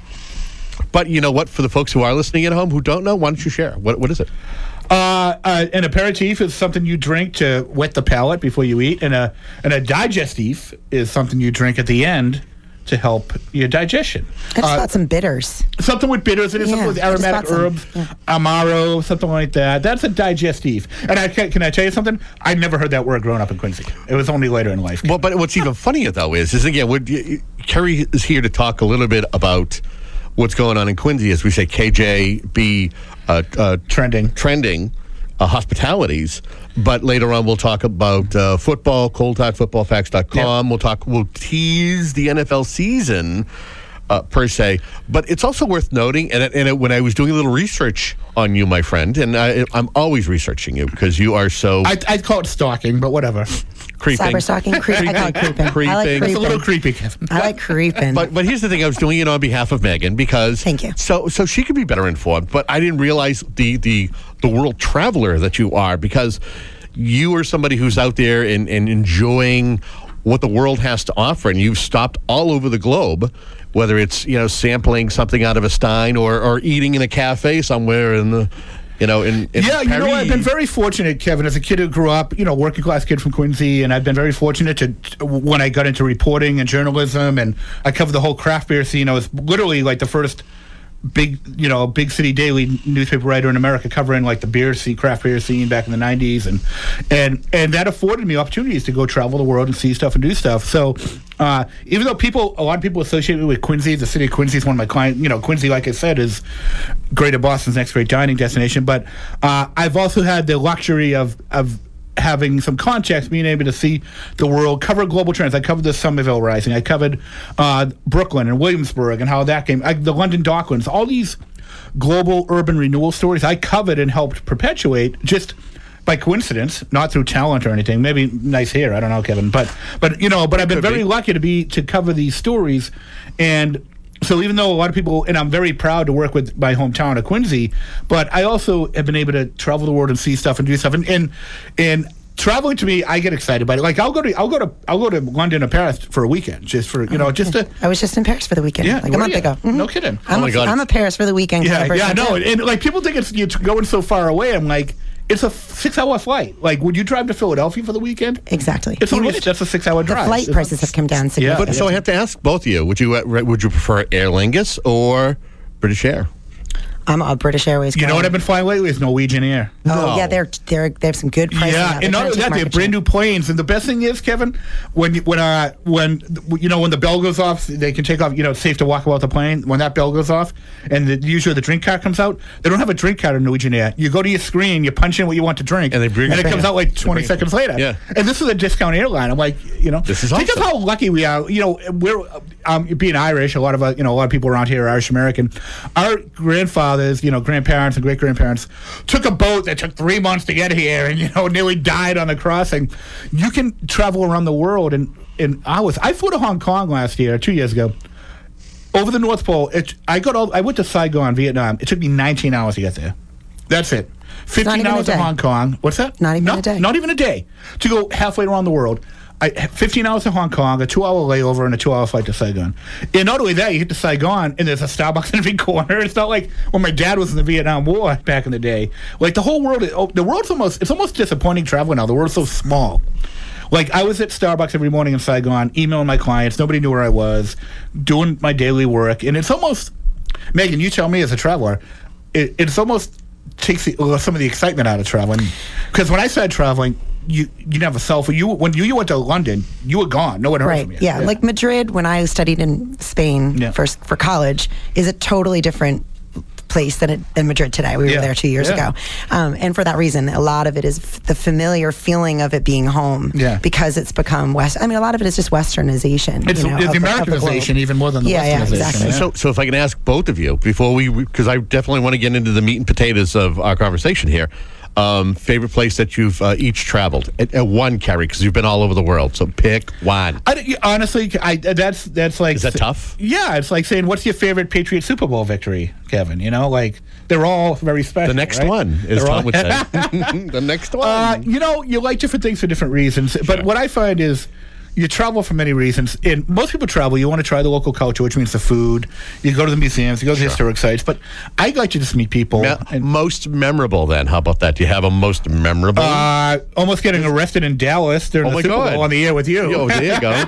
But you know what? For the folks who are listening at home who don't know, why don't you share? What what is it? Uh, uh, an aperitif is something you drink to wet the palate before you eat, and a and a digestif is something you drink at the end to help your digestion. I just uh, got some bitters. Something with bitters in it, Yeah, something with I just aromatic got some, herbs, yeah. amaro, something like that. That's a digestif. And I can, can I tell you something? I never heard that word growing up in Quincy. It was only later in life. Well, but what's even funnier, though, is, is again, what, Kerry is here to talk a little bit about what's going on in Quincy, as we say, K J B uh, uh, trending. Trending. Uh, hospitalities, but later on we'll talk about uh, football, cold hard football facts dot com. Yep. We'll talk, we'll tease the N F L season uh, per se, but it's also worth noting, and, it, and it, when I was doing a little research on you, my friend, and I, I'm always researching you because you are so... I, I'd call it stalking, but whatever. Creeping. Cyber stalking, creep, I call it creeping. creeping. I like creeping. It's a little creepy, Kevin. I like creeping. But but here's the thing: I was doing it on behalf of Megan because thank you. So so she could be better informed. But I didn't realize the the the world traveler that you are, because you are somebody who's out there and, and enjoying what the world has to offer, and you've stopped all over the globe. Whether it's you know sampling something out of a stein or or eating in a cafe somewhere in the. You know, in, in yeah, you Paris. know, I've been very fortunate, Kevin, as a kid who grew up, you know, working class kid from Quincy, and I've been very fortunate to, to when I got into reporting and journalism, and I covered the whole craft beer scene. I was literally like the first big, you know, big city daily newspaper writer in America covering like the beer scene, craft beer scene back in the nineties, and and and that afforded me opportunities to go travel the world and see stuff and do stuff. So. Uh, even though people, a lot of people associate me with Quincy, the city of Quincy is one of my clients. You know, Quincy, like I said, is Greater Boston's next great dining destination. But uh, I've also had the luxury of of having some contacts, being able to see the world, cover global trends. I covered the Somerville Rising. I covered uh, Brooklyn and Williamsburg and how that came. I, the London Docklands. All these global urban renewal stories I covered and helped perpetuate just by coincidence, not through talent or anything. Maybe nice hair, I don't know, Kevin. But but you know, but I've been Could very be. lucky to be to cover these stories, and so even though a lot of people, and I'm very proud to work with my hometown of Quincy, but I also have been able to travel the world and see stuff and do stuff, and and, and traveling to me, I get excited by it. Like I'll go to I'll go to I'll go to London or Paris for a weekend, just for you know, just to. I was just in Paris for the weekend, Yeah, like a were month you? ago. Mhm. No kidding. I'm Oh my a, God. I'm a Paris for the weekend. Yeah, kind of yeah, person, no, too. and like people think it's you're going so far away. I'm like, it's a six-hour flight. Like, would you drive to Philadelphia for the weekend? Exactly. It's You only would. that's a six-hour The drive. flight prices have come down But significantly. so I have to ask both of you: Would you uh, would you prefer Aer Lingus or British Air? I'm a British Airways. You know girl. what I've been flying lately is Norwegian Air. Oh yeah, they're they're they have some good pricing. Yeah, and not only that, they have brand new planes. And the best thing is, Kevin, when you- when uh when you know when the bell goes off, they can take off. You know, it's safe to walk about the plane. When that bell goes off, and the, usually the drink card comes out, they don't have a drink card in Norwegian Air. You go to your screen, you punch in what you want to drink, and they bring and it it comes in. out like twenty seconds later. Yeah. And this is a discount airline. I'm like, you know, This is think awesome. of how lucky we are. You know, we're um, being Irish. A lot of uh, you know a lot of people around here are Irish American. Our grandfathers, you know, grandparents and great grandparents took a boat that took three months to get here, and you know nearly died on the crossing. You can travel around the world, and and I was I flew to Hong Kong last year, two years ago, over the North Pole. It, I got all, I went to Saigon, Vietnam. It took me nineteen hours to get there. That's it. Fifteen even a hours to day. Hong Kong. What's that? Not even no, a day. Not even a day to go halfway around the world. I, fifteen hours to Hong Kong, a two-hour layover, and a two-hour flight to Saigon. And not only that, you get to Saigon, and there's a Starbucks in every corner. It's not like when my dad was in the Vietnam War back in the day. Like the whole world, oh, the world's almost, it's almost disappointing traveling now. The world's so small. Like I was at Starbucks every morning in Saigon, emailing my clients. Nobody knew where I was, doing my daily work, and it's almost, Megan, you tell me as a traveler, it, it's almost takes the, well, some of the excitement out of traveling. Because when I started traveling, you you didn't have a cell phone. You when you, you went to London, you were gone. No one heard Right. from you. Yeah. Like Madrid, when I studied in Spain Yeah. for for college, is a totally different place than it, than Madrid today. We Yeah. were there two years Yeah. ago, um, and for that reason, a lot of it is f- the familiar feeling of it being home. Yeah. Because it's become West. I mean, a lot of it is just Westernization. It's you know, the of of Americanization globe. even more than the Yeah, yeah, Westernization. exactly. Yeah. So, so if I can ask both of you before we, because I definitely want to get into the meat and potatoes of our conversation here. Um, favorite place that you've uh, each traveled? At, at one, Kerry, because you've been all over the world. So pick one. I, don't- honestly, I that's that's like Is that tough? Yeah, it's like saying, "What's your favorite Patriot Super Bowl victory, Kevin?" You know, like they're all very special. The next right? one, as They're Tom all- would say. The next one. Uh, you know, you like different things for different reasons. But what I find is you travel for many reasons. And most people travel, you want to try the local culture, which means the food. You go to the museums, you go to the historic sites. But I like to just meet people. Me- and, most memorable, then. How about that? Do you have a most memorable? uh, almost getting arrested in Dallas during Oh the my Super God. Bowl on the air with you. Oh, there you go.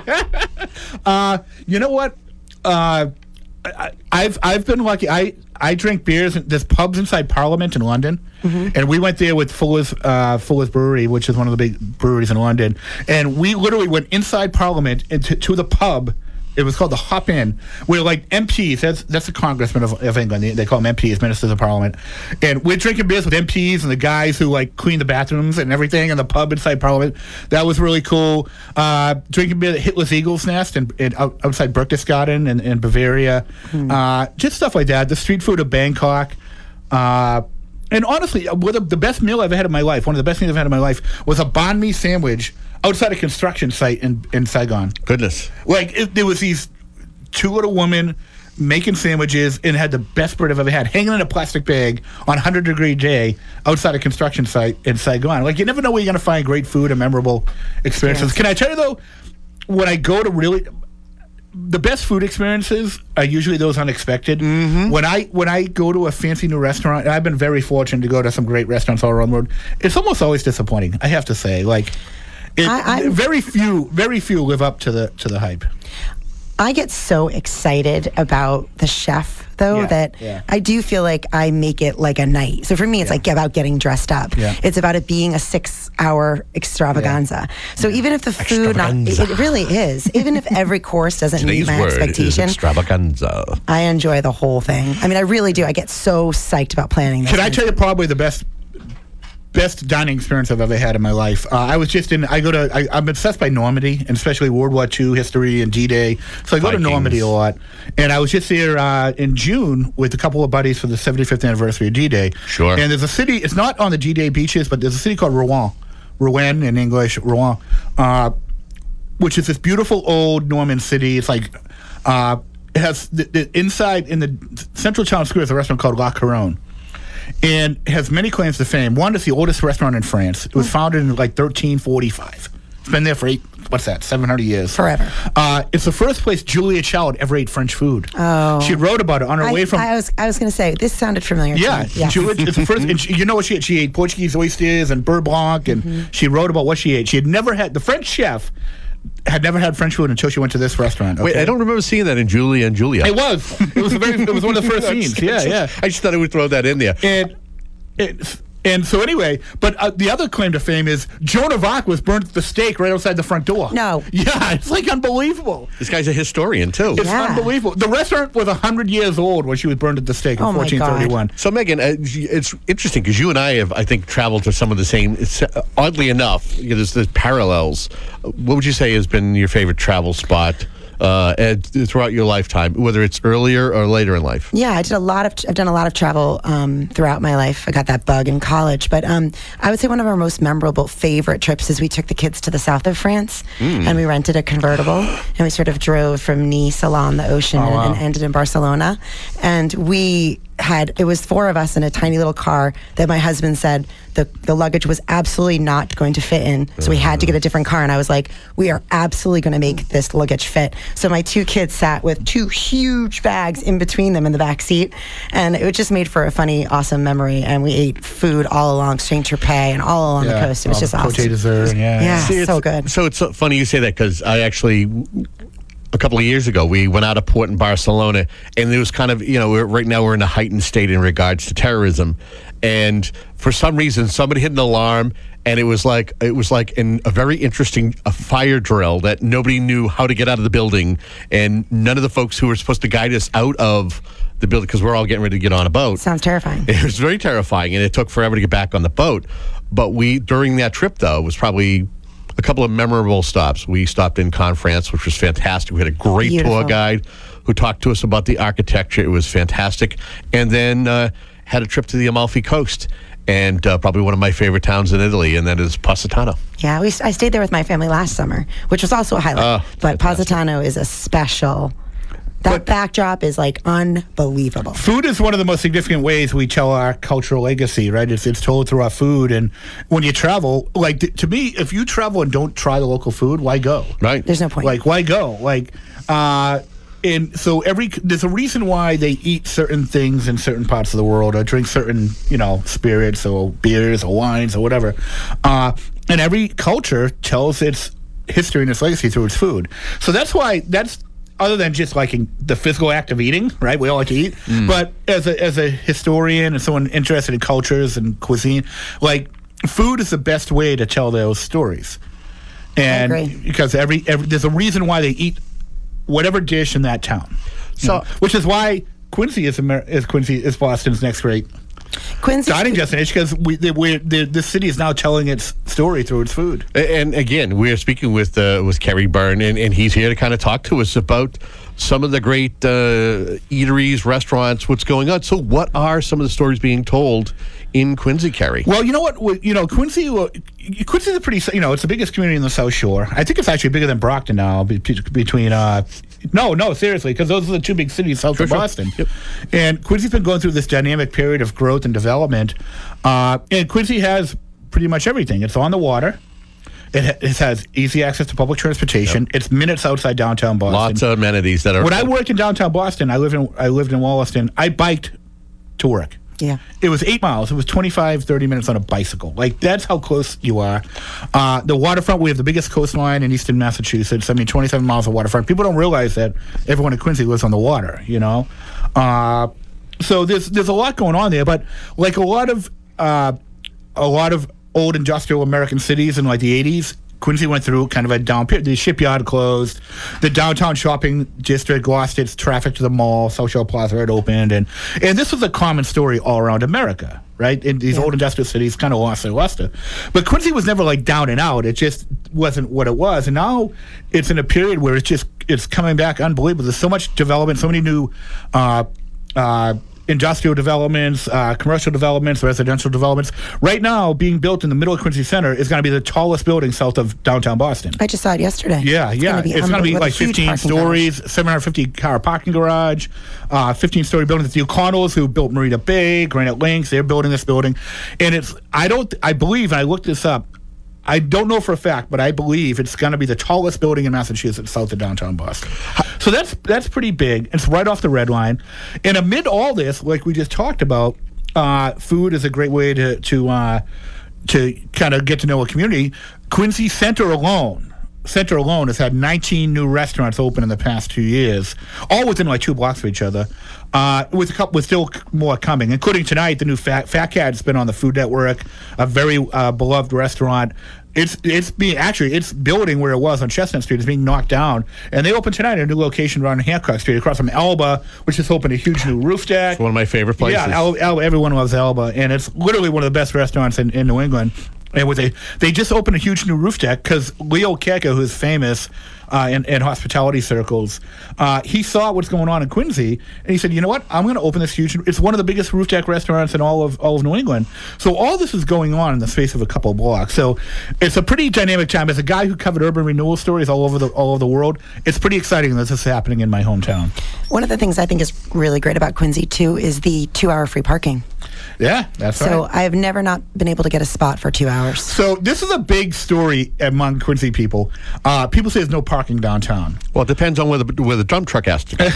uh, you know what? Uh, I, I've I've been lucky. I, I drink beers. There's pubs inside Parliament in London, and we went there with Fuller's uh, Fuller's Brewery, which is one of the big breweries in London. And we literally went inside Parliament into to the pub. It was called the Hop Inn, where like M Ps, that's that's the congressmen of, of England. They, they call them M Ps, ministers of Parliament. And we're drinking beers with M Ps and the guys who like clean the bathrooms and everything in the pub inside Parliament. That was really cool. Uh, drinking beer at Hitler's Eagle's Nest and, and out, outside Berchtesgaden in, in Bavaria. Uh, just stuff like that. The street food of Bangkok. Uh, and honestly, uh, one of the best meal I've ever had in my life, one of the best things I've had in my life, was a banh mi sandwich outside a construction site in, in Saigon. Goodness. Like, it, there was these two little women making sandwiches and had the best bread I've ever had, hanging in a plastic bag on a one hundred degree day outside a construction site in Saigon. Like, you never know where you're going to find great food and memorable experiences. Can I tell you, though, when I go to really... The best food experiences are usually those unexpected. Mm-hmm. When I when I go to a fancy new restaurant, and I've been very fortunate to go to some great restaurants all around the world, it's almost always disappointing. I have to say, like, it, I- I'm- very few very few live up to the to the hype. I get so excited about the chef, though, Yeah, that yeah. I do feel like I make it like a night. So for me, it's like about getting dressed up. Yeah. It's about it being a six-hour extravaganza. So even if the food, not, it, it really is. Even if every course doesn't Today's meet my word is expectation, extravaganza. I enjoy the whole thing. I mean, I really do. I get so psyched about planning this. Can I tell you probably the best best dining experience I've ever had in my life? Uh, I was just in. I go to. I, I'm obsessed by Normandy, and especially World War Two history and D-Day. So I go Vikings. to Normandy a lot. And I was just there uh, in June with a couple of buddies for the seventy-fifth anniversary of D-Day. Sure. And there's a city. It's not on the D-Day beaches, but there's a city called Rouen, Rouen in English, Rouen, uh, which is this beautiful old Norman city. It's like. Uh, it has the, the inside in the central town square is a restaurant called La Couronne. And it has many claims to fame. One, it's the oldest restaurant in France. It was founded in like thirteen forty-five. It's been there for eight, what's that, seven hundred years. Forever. Uh, it's the first place Julia Child ever ate French food. Oh. She wrote about it on her I, way from... I was I was going to say, this sounded familiar Yeah, to me. Julia, it's the first, and she, you know what she ate? She ate Portuguese oysters and beurre blanc, and Mm-hmm. she wrote about what she ate. She had never had, the French chef had never had French food until she went to this restaurant. Wait, okay? I don't remember seeing that in Julia and Julia. It was. It was a very. It was one of the first scenes. Yeah, yeah. I just thought I would throw that in there. And it, And so anyway, but uh, the other claim to fame is Joan of Arc was burned at the stake right outside the front door. No. Yeah, it's like unbelievable. This guy's a historian, too. It's Yeah. unbelievable. The restaurant was one hundred years old when she was burned at the stake in Oh, my fourteen thirty-one. So, Megan, uh, it's interesting because you and I have, I think, traveled to some of the same. It's, uh, oddly enough, you know, there's the parallels. Uh, What would you say has been your favorite travel spot uh, at, throughout your lifetime, whether it's earlier or later in life? Yeah, I did a lot of. I've done a lot of travel um, throughout my life. I got that bug in college, but um, I would say one of our most memorable, favorite trips is we took the kids to the south of France, Mm. and we rented a convertible, and we sort of drove from Nice along the ocean Oh, and, wow. and ended in Barcelona, and we had it was four of us in a tiny little car that my husband said the the luggage was absolutely not going to fit in, so we had to get a different car, and I was like, we are absolutely going to make this luggage fit. So my two kids sat with two huge bags in between them in the back seat, and it just made for a funny, awesome memory. And we ate food all along Saint Tropez and all along the coast. It was all just the awesome. Côte d'Azur, yeah. Yeah, See, so it's- good. So it's so funny you say that because I actually, a couple of years ago, we went out of port in Barcelona, and there was kind of, you know, we're, right now we're in a heightened state in regards to terrorism, and for some reason somebody hit an alarm, and it was like it was like in a very interesting a fire drill that nobody knew how to get out of the building, and none of the folks who were supposed to guide us out of the building, because we're all getting ready to get on a boat. Sounds terrifying. It was very terrifying, and it took forever to get back on the boat. But we, during that trip, though, was probably a couple of memorable stops. We stopped in Cannes, France, which was fantastic. We had a great Beautiful. tour guide who talked to us about the architecture. It was fantastic. And then uh, had a trip to the Amalfi Coast, and uh, probably one of my favorite towns in Italy, and that is Positano. Yeah, we I stayed there with my family last summer, which was also a highlight. Oh, but Positano is a special. That backdrop is like unbelievable. Food is one of the most significant ways we tell our cultural legacy, right? It's, it's told through our food. And when you travel, like, th- to me, if you travel and don't try the local food, why go? Right. There's no point. Like, why go? Like, uh, and so every there's a reason why they eat certain things in certain parts of the world or drink certain, you know, spirits or beers or wines or whatever. Uh, and every culture tells its history and its legacy through its food. So that's why that's other than just liking the physical act of eating, right? We all like to eat. Mm. But as a as a historian and someone interested in cultures and cuisine, like, food is the best way to tell those stories. And agree. because every, every there's a reason why they eat whatever dish in that town. So- So, which is why Quincy is Amer- is Quincy is Boston's next great Quincy dining destination, because we the, we the the city is now telling its story through its food. And again, we're speaking with uh, with Kerry Byrne, and, and he's here to kind of talk to us about some of the great uh, eateries, restaurants, what's going on. So what are some of the stories being told in Quincy, Kerry? Well, you know what? Well, You know, Quincy. Well, Quincy is a pretty. You know, it's the biggest community in the South Shore. I think it's actually bigger than Brockton now. be- Between. Uh, no, no, seriously, because those are the two big cities south Sure, of sure. Boston. Yep. And Quincy's been going through this dynamic period of growth and development. Uh, and Quincy has pretty much everything. It's on the water. It, ha- it has easy access to public transportation. It's minutes outside downtown Boston. Lots of amenities that are. When I worked in downtown Boston, I lived in I lived in Wollaston. I biked to work. Yeah. It was eight miles. It was twenty-five, thirty minutes on a bicycle. Like, that's how close you are. Uh, the waterfront, we have the biggest coastline in eastern Massachusetts. I mean, twenty-seven miles of waterfront. People don't realize that everyone in Quincy lives on the water, you know? Uh, so there's there's a lot going on there. But like a lot of uh, a lot of old industrial American cities in like the eighties, Quincy went through kind of a down period. The shipyard closed. The downtown shopping district lost its traffic to the mall. South Shore Plaza had opened. And, and this was a common story all around America, right? In these Yeah. old industrial cities kind of lost their luster. But Quincy was never like down and out. It just wasn't what it was. And now it's in a period where it's just, it's coming back unbelievable. There's so much development, so many new uh, uh, industrial developments, uh, commercial developments, residential developments. Right now, being built in the middle of Quincy Center is going to be the tallest building south of downtown Boston. I just saw it yesterday. Yeah, It's yeah. gonna be It's going to be unbelievable. like With a huge fifteen parking garage. stories, seven hundred fifty car parking garage, uh, fifteen story building. It's the O'Connells who built Marina Bay, Granite Links. They're building this building. And it's, I don't, I believe, and I looked this up, I don't know for a fact, but I believe it's going to be the tallest building in Massachusetts south of downtown Boston. So that's that's pretty big. It's right off the red line. And amid all this, like we just talked about, uh, food is a great way to to uh, to kind of get to know a community. Quincy Center alone Center alone has had nineteen new restaurants open in the past two years, all within like two blocks of each other. Uh, with a couple, with still more coming, including tonight, the new Fat, Fat Cat's been on the Food Network, a very uh, beloved restaurant. It's it's being actually it's building where it was on Chestnut Street. It's being knocked down, and they opened tonight at a new location around Hancock Street, across from Alba, which has opened a huge new roof deck. It's one of my favorite places. Yeah, Al, Al, everyone loves Alba, and it's literally one of the best restaurants in, in New England. And with a, they just opened a huge new roof deck because Leo Keka, who's famous uh, in, in hospitality circles, uh, he saw what's going on in Quincy, and he said, "You know what? I'm going to open this huge. It's one of the biggest roof deck restaurants in all of all of New England." So all this is going on in the space of a couple of blocks. So it's a pretty dynamic time. As a guy who covered urban renewal stories all over the all over the world, it's pretty exciting that this is happening in my hometown. One of the things I think is really great about Quincy too is the two-hour free parking. Yeah, that's so right. So I've never not been able to get a spot for two hours. So this is a big story among Quincy people. Uh, people say there's no parking downtown. Well, it depends on where the where the dump truck has to go.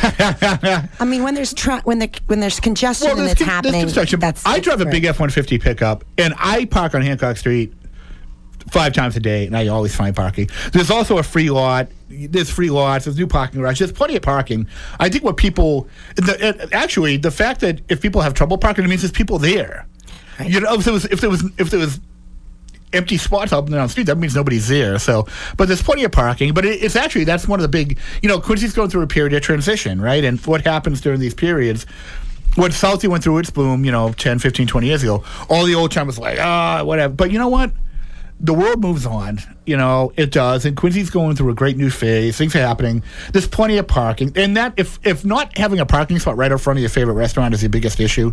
I mean, when there's tra- when the when there's congestion well, and there's it's con- happening, construction. that's I drive a right. big F one fifty pickup, and I park on Hancock Street five times a day, and I always find parking. There's also a free lot. There's free lots. There's new parking garages. There's plenty of parking. I think what people, the, uh, actually, the fact that if people have trouble parking, it means there's people there. Right. You know, if there was if there was if there was empty spots up and down the street, that means nobody's there. So, but there's plenty of parking. But it, it's actually that's one of the big. You know, Quincy's going through a period of transition, right? And what happens during these periods? When Southie went through its boom, you know, ten, fifteen, twenty years ago, all the old timers like, ah, whatever. But you know what? The world moves on, you know, it does, and Quincy's going through a great new phase. Things are happening. There's plenty of parking, and that if if not having a parking spot right up front of your favorite restaurant is your biggest issue,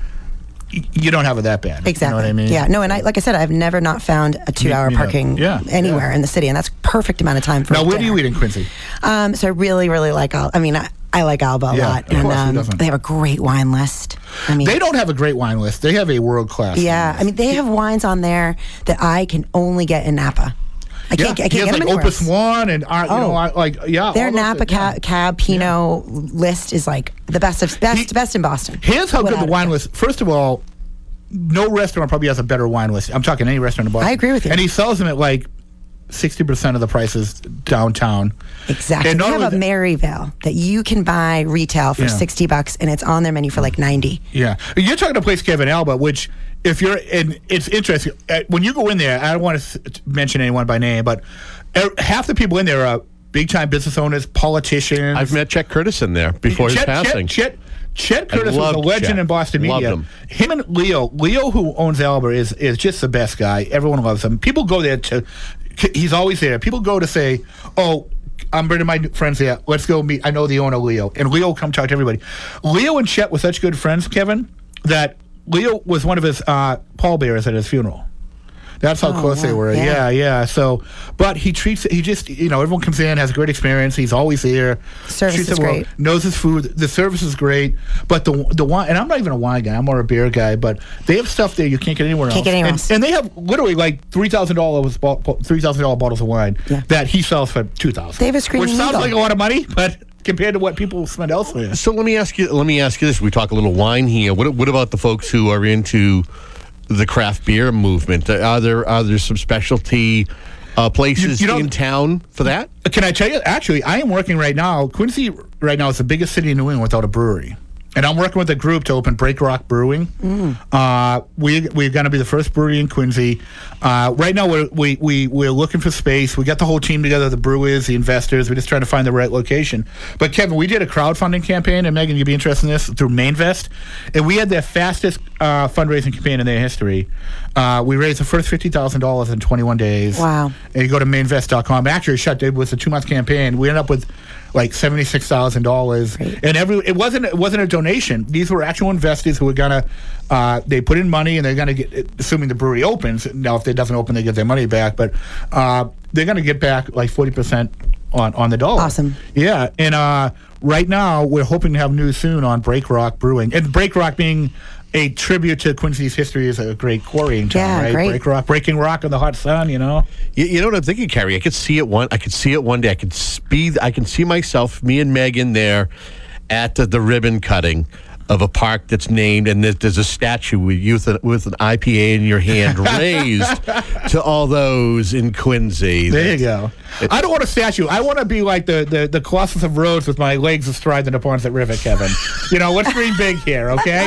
y- you don't have it that bad. Exactly. You know what I mean? Yeah. No, and I like I said, I've never not found a two-hour Yeah. parking Yeah. anywhere Yeah. in the city, and that's perfect amount of time for. Now, a where do dinner. you eat in Quincy? Um, so I really, really like. Al- I mean, I, I like Alba a Yeah, lot, of and course, who um, doesn't? they have a great wine list. I mean, They don't have a great wine list. They have a world class. yeah. I mean, they have wines on there that I can only get in Napa. I can't. Yeah, I he can't has get them like anywhere Opus else. One and uh, you Oh. know I- like yeah. Their all those- Napa yeah. cab, cab Pinot list is like the best of best best in Boston. Here's how good Without the a wine doubt. list. First of all, no restaurant probably has a better wine list. I'm talking any restaurant in Boston. I agree with you. And he sells them at like sixty percent of the prices downtown. Exactly. And They not have only a Maryville that you can buy retail for Yeah. sixty bucks, and it's on their menu for like ninety. Yeah, you're talking to a place, Kevin Alba, which if you're in, it's interesting. Uh, when you go in there, I don't want to s- mention anyone by name, but uh, half the people in there are big time business owners, politicians. I've met Chet Curtis in there before his Chet, passing. Chet, Chet, Chet I Curtis was a loved legend Chet. in Boston Loved media. him. Him and Leo, Leo who owns Alba is is just the best guy. Everyone loves him. People go there to. He's always there. People go to say, "Oh, I'm bringing my friends there. Let's go meet. I know the owner, Leo." And Leo will come talk to everybody. Leo and Chet were such good friends, Kevin, that Leo was one of his uh, pallbearers at his funeral. That's how Oh, close they wow. were. Yeah. Yeah. yeah, So, but he treats. He just, you know, everyone comes in, has a great experience. He's always there. Service treats is them well, great. knows his food. The service is great. But the the wine, and I'm not even a wine guy. I'm more a beer guy. But they have stuff there you can't get anywhere Can't else. get anywhere and, else. and they have literally like three thousand dollars, three thousand dollar bottles of wine Yeah. that he sells for two thousand. They have a screaming which sounds eagle. like a lot of money, but compared to what people spend elsewhere. So let me ask you. Let me ask you this. We talk a little wine here. What What about the folks who are into the craft beer movement? Are there are there some specialty uh, places You- you know- in town for that? Can I tell you? Actually, I am working right now. Quincy right now is the biggest city in New England without a brewery. And I'm working with a group to open Break Rock Brewing. Mm. Uh, we, we're going to be the first brewery in Quincy. Uh, right now, we're, we, we, we're looking for space. We got the whole team together, the brewers, the investors. We're just trying to find the right location. But, Kevin, we did a crowdfunding campaign, and Megan, you'd be interested in this, through Mainvest. And we had their fastest uh, fundraising campaign in their history. Uh, we raised the first fifty thousand dollars in twenty-one days. Wow. And you go to mainvest dot com. Actually, shut. It was a two-month campaign. We ended up with like seventy-six thousand dollars, and every it wasn't it wasn't a donation. These were actual investors who were gonna uh, they put in money, and they're gonna get, assuming the brewery opens. Now, if it doesn't open, they get their money back, but uh, they're gonna get back like forty percent on on the dollar. Awesome. Yeah, and uh, right now we're hoping to have news soon on Break Rock Brewing, and Break Rock being a tribute to Quincy's history as a great quarrying town, Yeah, right? great. Break Rock, breaking rock in the hot sun, you know. You, you know what I'm thinking, Carrie? I could see it one. I could see it one day. I could speed. I can see myself, me and Megan there, at the, the ribbon cutting. of a park that's named, and there's, there's a statue with, you with, a, with an I P A in your hand raised to all those in Quincy. There you go. It, I don't want a statue. I want to be like the, the, the Colossus of Rhodes with my legs astride the Neponset River, Kevin. You know, let's dream big here, okay?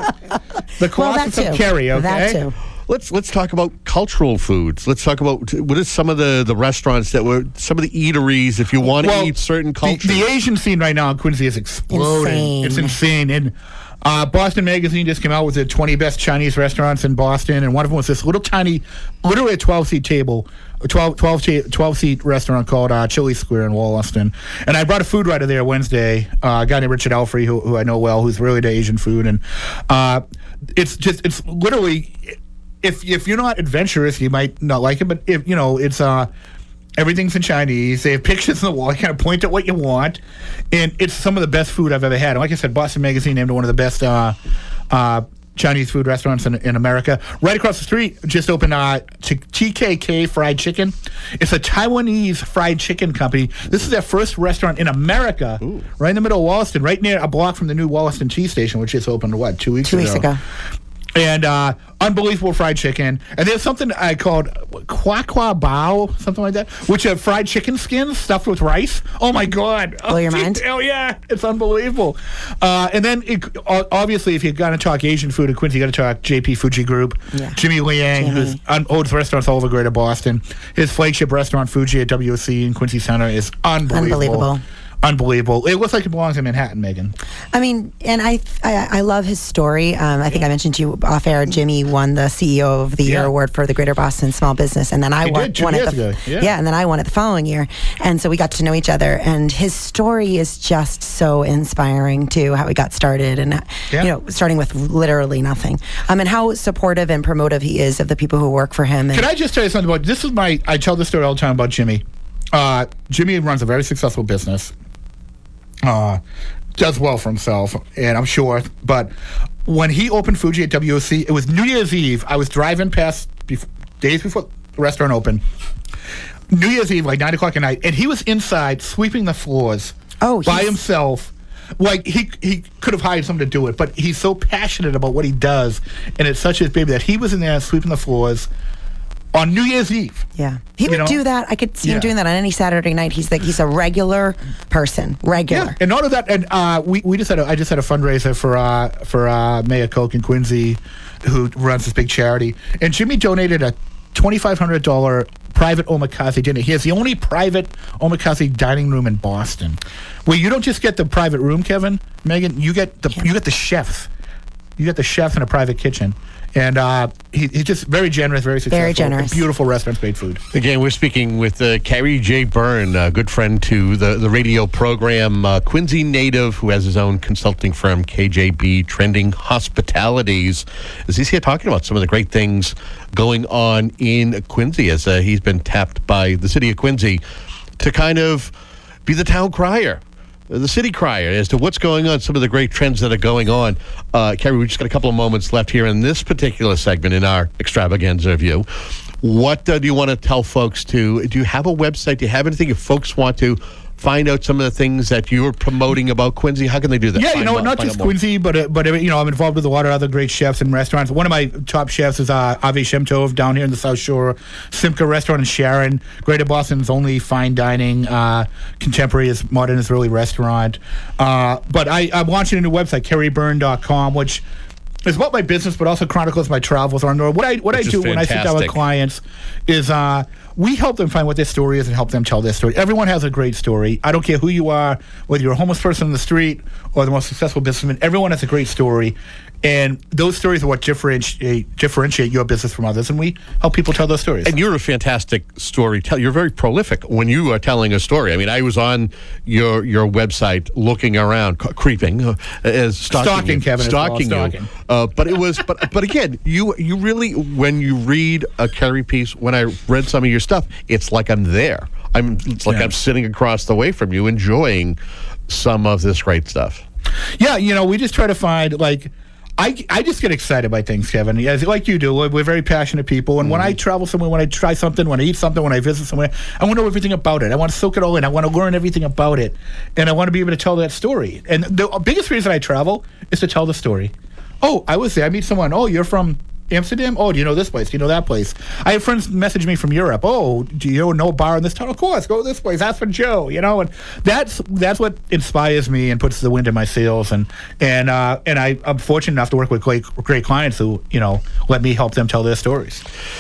The Colossus well, of Kerry, okay? That too. Let's let's talk about cultural foods. Let's talk about what is some of the, the restaurants that were some of the eateries if you want well, to eat certain cultures. The, the Asian scene right now in Quincy is exploding. Insane. It's insane. And uh, Boston Magazine just came out with the twenty best Chinese restaurants in Boston, and one of them was this little tiny, literally a twelve-seat table, a twelve, twelve, twelve-seat restaurant called uh, Chili Square in Wollaston. And I brought a food writer there Wednesday, uh, a guy named Richard Elfrey, who, who I know well, who's really into Asian food. And uh, it's just, it's literally... If if you're not adventurous, you might not like it. But if you know, it's uh, everything's in Chinese. They have pictures on the wall. You kind of point at what you want, and it's some of the best food I've ever had. And like I said, Boston Magazine named it one of the best uh, uh, Chinese food restaurants in, in America. Right across the street, just opened uh, T K K Fried Chicken. It's a Taiwanese fried chicken company. This is their first restaurant in America, Ooh. right in the middle of Wollaston, right near a block from the new Wollaston T station, which just opened what two weeks two ago. Two weeks ago. And uh, unbelievable fried chicken. And there's something I called kwa kwa bao, something like that, which are fried chicken skins stuffed with rice. Oh, my God. Blow oh, your mind? Oh, yeah. It's unbelievable. Uh, and then, it, obviously, if you're going to talk Asian food in Quincy, you got to talk J P Fuji Group. Yeah. Jimmy Liang, who owns restaurants all over Greater Boston. His flagship restaurant, Fuji at W C in Quincy Center, is unbelievable. Unbelievable. Unbelievable. It looks like it belongs in Manhattan, Megan. I mean, and I I, I love his story. Um, I think I mentioned to you off air, Jimmy won the C E O of the Year Yeah. award for the Greater Boston Small Business. And then I He won, did two won years it the, ago, yeah. and then I won it the following year. And so we got to know each other. And his story is just so inspiring, too, how he got started and, Yeah. you know, starting with literally nothing. Um, and how supportive and promotive he is of the people who work for him. And Can I just tell you something about this? Is my I tell this story all the time about Jimmy. Uh, Jimmy runs a very successful business. Uh, does well for himself, and I'm sure. But when he opened Fuji at W O C, it was New Year's Eve. I was driving past bef- days before the restaurant opened. New Year's Eve, like nine o'clock at night, and he was inside sweeping the floors oh, by himself. Like he he could have hired someone to do it, but he's so passionate about what he does, and it's such his baby that he was in there sweeping the floors on New Year's Eve. Yeah, he You would know? do that. I could see Yeah. him doing that on any Saturday night. He's like he's a regular person, regular. Yeah, and not only that, and uh, we we just had a, I just had a fundraiser for uh, for uh, Mayor Koch in Quincy, who runs this big charity, and Jimmy donated a twenty-five hundred dollars private omakase dinner. He has the only private omakase dining room in Boston, where you don't just get the private room, Kevin, Megan, you get the you get the chefs, you get the chefs in a private kitchen. And uh, he, he's just very generous, very successful. Very generous. Beautiful restaurants, great food. Again, we're speaking with uh, Carrie J. Byrne, a good friend to the, the radio program, uh, Quincy native who has his own consulting firm, K J B Trending Hospitalities. As he's here talking about some of the great things going on in Quincy, as uh, he's been tapped by the city of Quincy to kind of be the town crier. The city crier as to what's going on, some of the great trends that are going on. Uh, Carrie, we just got a couple of moments left here in this particular segment in our extravaganza of you. What uh, do you want to tell folks to, do you have a website? Do you have anything if folks want to find out some of the things that you're promoting about Quincy? How can they do that? Yeah, Find you know, out- not find just out more. Quincy, but uh, but uh, you know, I'm involved with a lot of other great chefs and restaurants. One of my top chefs is uh, Avi Shem Tov down here in the South Shore, Simca Restaurant in Sharon, Greater Boston's only fine dining, uh, contemporary, is modern Israeli restaurant. Uh, but I, I'm launching a new website, kerry byrne dot com, which is about my business, but also chronicles my travels on there. What I what Which I is do when I sit down with fantastic. clients is uh, we help them find what their story is and help them tell their story. Everyone has a great story. I don't care who you are, whether you're a homeless person on the street or the most successful businessman. Everyone has a great story, and those stories are what differentiate differentiate your business from others. And we help people tell those stories. And you're a fantastic storyteller. You're very prolific when you are telling a story. I mean, I was on your your website looking around, c- creeping, uh, as stalking, Stalking, you, Kevin, is called stalking you. stalking. Uh, but it was, but but again, you you really, when you read a Kerry piece, when I read some of your stuff, it's like I'm there. I'm it's like Yeah. I'm sitting across the way from you, enjoying some of this great stuff. Yeah, you know, we just try to find, like, I, I just get excited by things, Kevin. As like you do, we're, we're very passionate people. And mm-hmm. when I travel somewhere, when I try something, when I eat something, when I visit somewhere, I want to know everything about it. I want to soak it all in. I want to learn everything about it, and I want to be able to tell that story. And the biggest reason I travel is to tell the story. Oh, I was there. I meet someone. Oh, you're from Amsterdam? Oh, do you know this place? Do you know that place? I have friends message me from Europe. Oh, do you know a bar in this town? Of course, go to this place. Ask for Joe. You know, and that's that's what inspires me and puts the wind in my sails. And and uh, and I, I'm fortunate enough to work with great great clients who you know let me help them tell their stories.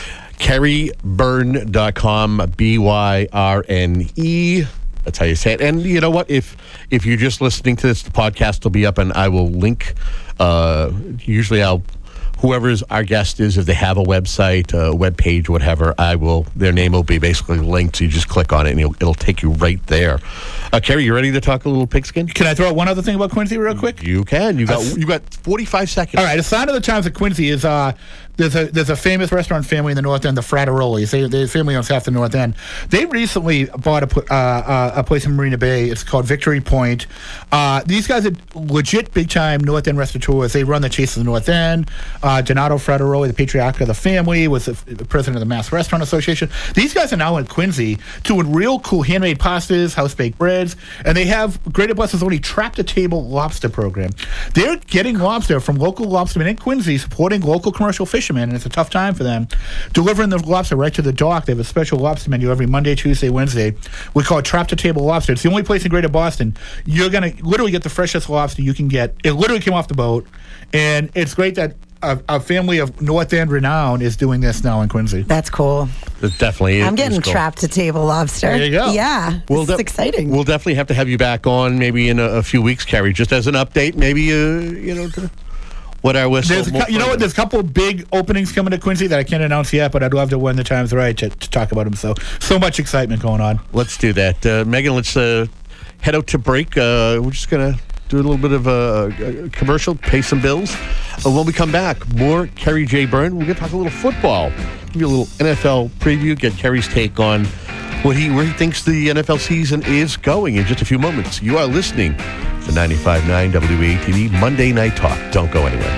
Kerry Byrne dot com, B Y R N E. That's how you say it. And you know what? If if you're just listening to this, the podcast will be up, and I will link. Uh, usually, I'll. Whoever's our guest is, if they have a website, a web page, whatever, I will. Their name will be basically linked. So you just click on it, and it'll, it'll take you right there. Uh, Kerry, you ready to talk a little pigskin? Can I throw out one other thing about Quincy real quick? You can. You got uh, you got forty-five seconds. All right. A sign of the times at Quincy is uh, there's a there's a famous restaurant family in the North End, the Fraterollis. They the family owns half the North End. They recently bought a uh, uh, a place in Marina Bay. It's called Victory Point. Uh, these guys are legit big time North End restaurateurs. They run the Chase of the North End. Uh, Donato Fraterolli, the patriarch of the family, was the, the president of the Mass Restaurant Association. These guys are now in Quincy doing real cool handmade pastas, house baked breads, and they have Greater Boston's only Trap to Table lobster program. They're getting lobster from local lobstermen in Quincy, supporting local commercial fishermen, and it's a tough time for them. Delivering the lobster right to the dock. They have a special lobster menu every Monday, Tuesday, Wednesday. We call it Trap to Table Lobster. It's the only place in Greater Boston you're going to literally get the freshest lobster you can get. It literally came off the boat, and it's great that A, a family of North End renown is doing this now in Quincy. That's cool. It definitely is. I'm getting cool. trapped to table lobster. There you go. Yeah, we'll it's de- exciting. We'll definitely have to have you back on maybe in a, a few weeks, Kerry, just as an update. Maybe uh, you know to, what our whistle. There's a, you know what? There's a couple of big openings coming to Quincy that I can't announce yet, but I'd love to when the time's right to, to talk about them. So so much excitement going on. Let's do that, uh, Megan. Let's uh, head out to break. Uh, we're just gonna. Do a little bit of a, a commercial, pay some bills. Uh, when we come back, more Kerry J. Byrne. We're going to talk a little football. Give you a little N F L preview, get Kerry's take on what he where he thinks the N F L season is going in just a few moments. You are listening to ninety-five point nine W A T D Monday Night Talk. Don't go anywhere.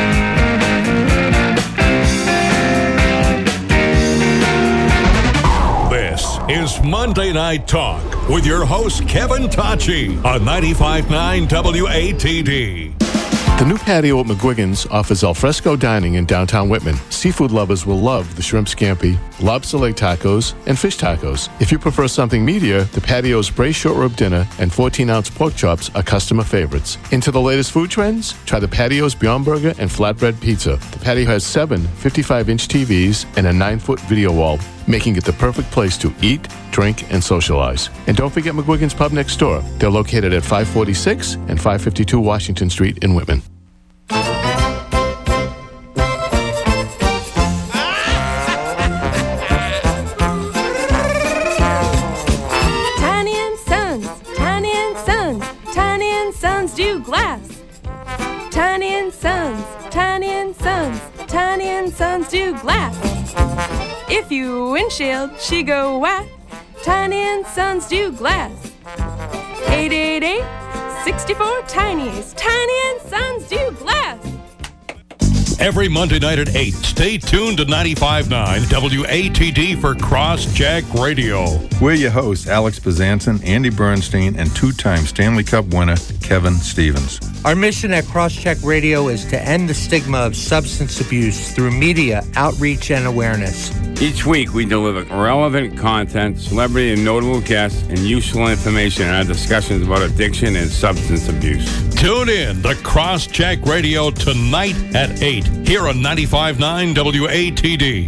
This is Monday Night Talk with your host, Kevin Tacci, on ninety-five point nine W A T D. The new patio at McGuigan's offers alfresco dining in downtown Whitman. Seafood lovers will love the shrimp scampi, lobster leg tacos, and fish tacos. If you prefer something meatier, the patio's braised short rib dinner and fourteen-ounce pork chops are customer favorites. Into the latest food trends? Try the patio's Beyond Burger and flatbread pizza. The patio has seven fifty-five-inch T Vs and a nine-foot video wall, making it the perfect place to eat, drink, and socialize. And don't forget McGuigan's Pub next door. They're located at five forty-six and five fifty-two Washington Street in Whitman. Tiny and Sons, Tiny and Sons, Tiny and Sons do glass. Tiny and Sons, Tiny and Sons, Tiny and Sons do glass. If you windshield, she go whack. Tiny and Sons do glass. eight eight eight, six four, Tinies. Tiny and Sons do glass. Every Monday night at eight, stay tuned to ninety-five point nine W A T D for Cross-Jack Radio. We're your hosts, Alex Bezanson, Andy Bernstein, and two-time Stanley Cup winner, Kevin Stevens. Our mission at Cross-Check Radio is to end the stigma of substance abuse through media, outreach, and awareness. Each week, we deliver relevant content, celebrity and notable guests, and useful information in our discussions about addiction and substance abuse. Tune in to Cross-Check Radio tonight at eight here on ninety-five point nine W A T D.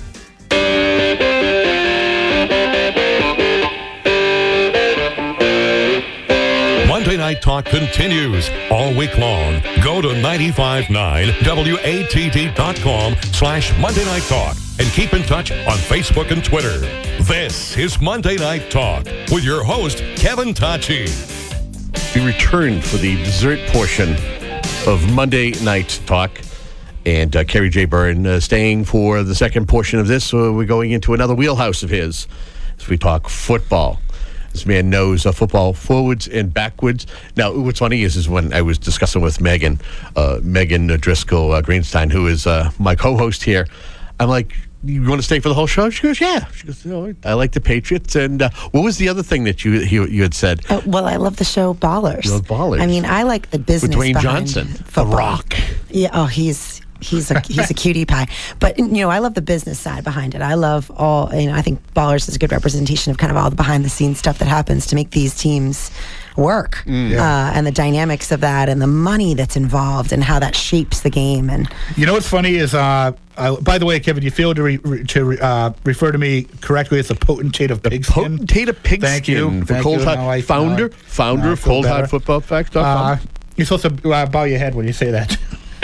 Monday Night Talk continues all week long. Go to ninety-five point nine W A T D dot com slash Monday Night Talk and keep in touch on Facebook and Twitter. This is Monday Night Talk with your host, Kevin Tacci. We returned for the dessert portion of Monday Night Talk. And uh, Kerry J. Byrne uh, staying for the second portion of this. So we're going into another wheelhouse of his as we talk football. This man knows uh, football forwards and backwards. Now, what's funny is, is when I was discussing with Megan, uh, Megan Driscoll uh, Greenstein, who is uh, my co-host here, I'm like, you want to stay for the whole show? She goes, yeah. She goes, oh, I like the Patriots. And uh, what was the other thing that you you, you had said? Uh, well, I love the show Ballers. You love Ballers. I mean, I like the business With Dwayne behind Johnson, football. The Rock. Yeah. Oh, he's he's a he's a cutie pie. But you know, I love the business side behind it. I love all. You know, I think Ballers is a good representation of kind of all the behind the scenes stuff that happens to make these teams work, Mm. Yeah. uh, and the dynamics of that, and the money that's involved, and how that shapes the game. And You know what's funny is, uh, uh, by the way, Kevin, you failed to re- re- to re- uh, refer to me correctly as the potentate of pigskin. Potentate of pigskin. Thank you. For Thank Cold you. Hard- Now I- founder- now I- founder now I of feel Cold Hard better. Football Facts dot com. Uh, you're supposed to uh, bow your head when you say that.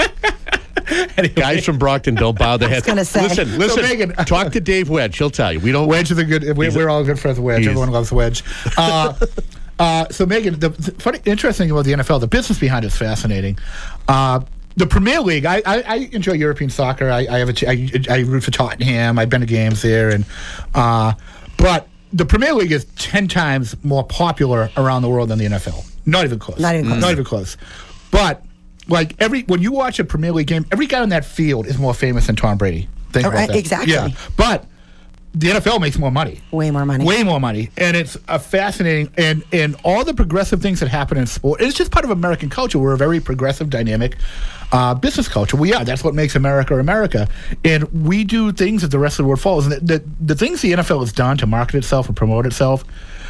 Anyway. Guys from Brockton don't bow their heads. gonna say. Listen, So, listen. Megan- talk to Dave Wedge. He'll tell you. We don't. Wedge is a good. We're, He's a- we're all good friends with Wedge. he's- Everyone loves Wedge. Uh, uh, so, Megan, the, the funny, interesting thing about the N F L, the business behind it is fascinating. Uh, the Premier League, I, I, I enjoy European soccer. I, I have a, t- I, I root for Tottenham. I've been to games there, and uh, but the Premier League is ten times more popular around the world than the N F L. Not even close. Not even close. Not even close. But like every when you watch a Premier League game, every guy on that field is more famous than Tom Brady. Think Oh, about right, that. exactly. Yeah, but the N F L makes more money. way more money. Way more money, and it's a fascinating and and all the progressive things that happen in sport. It's just part of American culture. We're a very progressive, dynamic uh, business culture. We are. That's what makes America America, and we do things that the rest of the world follows. And the the, the things the N F L has done to market itself and promote itself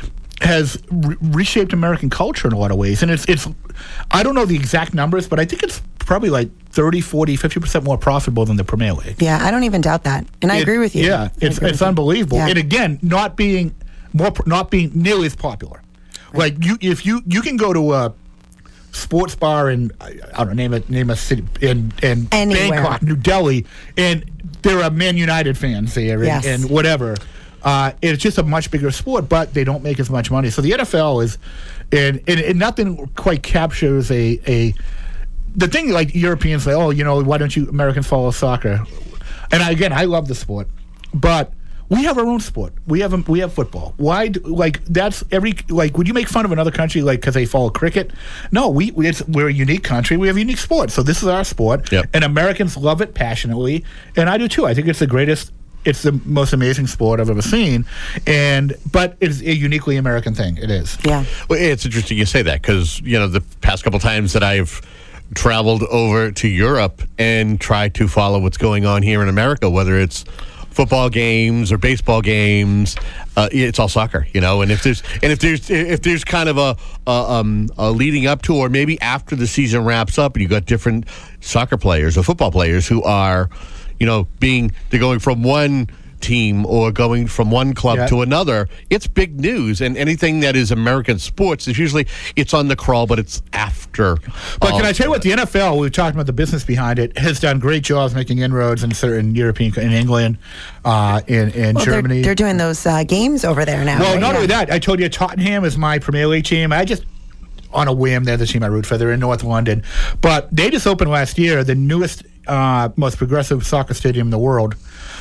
has re- reshaped American culture in a lot of ways. And it's it's I don't know the exact numbers, but I think it's probably like thirty, forty, fifty percent more profitable than the Premier League. Yeah, I don't even doubt that, and I It- agree with you. Yeah, I it's agree it's with you. unbelievable. Yeah. And again, not being more, not being nearly as popular. Like you, if you you can go to a sports bar in I, I don't know, name a name a city in in Anywhere. Bangkok, New Delhi, and there are Man United fans there, and, Yes. and whatever. Uh, it's just a much bigger sport, but they don't make as much money. So the N F L is, and and, and nothing quite captures a a. The thing, like Europeans say, oh, you know, why don't you Americans follow soccer? And I, again, I love the sport, but we have our own sport. We have we have football. Why? Do, like that's every like. Would you make fun of another country like because they follow cricket? No, we we- it's, we're a unique country. We have a unique sport. So this is our sport, Yep. and Americans love it passionately, and I do too. I think it's the greatest. It's the most amazing sport I've ever seen, and but it's a uniquely American thing. It is. Yeah. Well, it's interesting you say that because, you know, the past couple times that I've traveled over to Europe and tried to follow what's going on here in America, whether it's football games or baseball games, uh, it's all soccer, you know. And if there's and if there's if there's kind of a, a um a leading up to, or maybe after the season wraps up, and you got different soccer players or football players who are, you know, being they're going from one team or going from one club Yeah. to another, it's big news. And anything that is American sports is usually it's on the crawl, but it's after. But all can I tell you of what, the N F L, we were talking about the business behind it, has done great jobs making inroads in certain European, in England, uh, in, in Well, they're, Germany. they're doing those uh, games over there now. well, right? not Yeah. only that, I told you Tottenham is my Premier League team. I just, on a whim, they're the team I root for. They're in North London. But they just opened last year the newest, uh, most progressive soccer stadium in the world.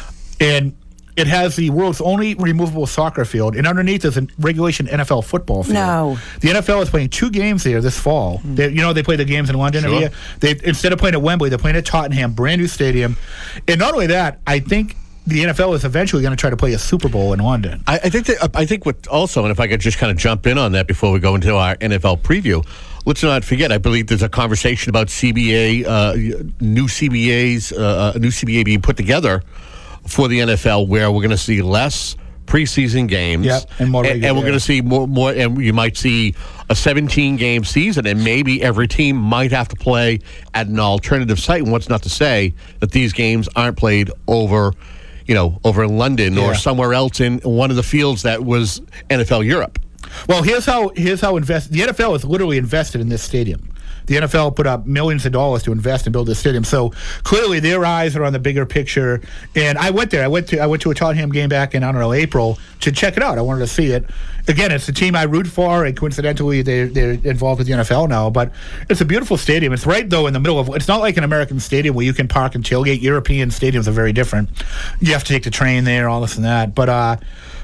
And it has the world's only removable soccer field, and underneath is a regulation N F L football field. No. The N F L is playing two games there this fall. They, you know, they play the games in London every Sure. year. They instead of playing at Wembley, they're playing at Tottenham, brand new stadium. And not only that, I think the N F L is eventually going to try to play a Super Bowl in London. I, I think that I think what also, and if I could just kind of jump in on that before we go into our N F L preview, let's not forget. I believe there's a conversation about C B A, uh, new C B As, uh, a new C B A being put together for the N F L, where we're going to see less preseason games, Yep, and more and, regular, and we're yeah. going to see more, more, and you might see a seventeen game season, and maybe every team might have to play at an alternative site. And what's not to say that these games aren't played over, you know, over in London Yeah. or somewhere else in one of the fields that was N F L Europe. Well, here's how here's how invest. The N F L is literally invested in this stadium. The N F L put up millions of dollars to invest and build this stadium. So clearly, their eyes are on the bigger picture. And I went there. I went to I went to a Tottenham game back in I don't know April to check it out. I wanted to see it. Again, it's the team I root for, and coincidentally, they're they're involved with the N F L now. But it's a beautiful stadium. It's right though in the middle of. It's not like an American stadium where you can park and tailgate. European stadiums are very different. You have to take the train there, all this and that. But uh,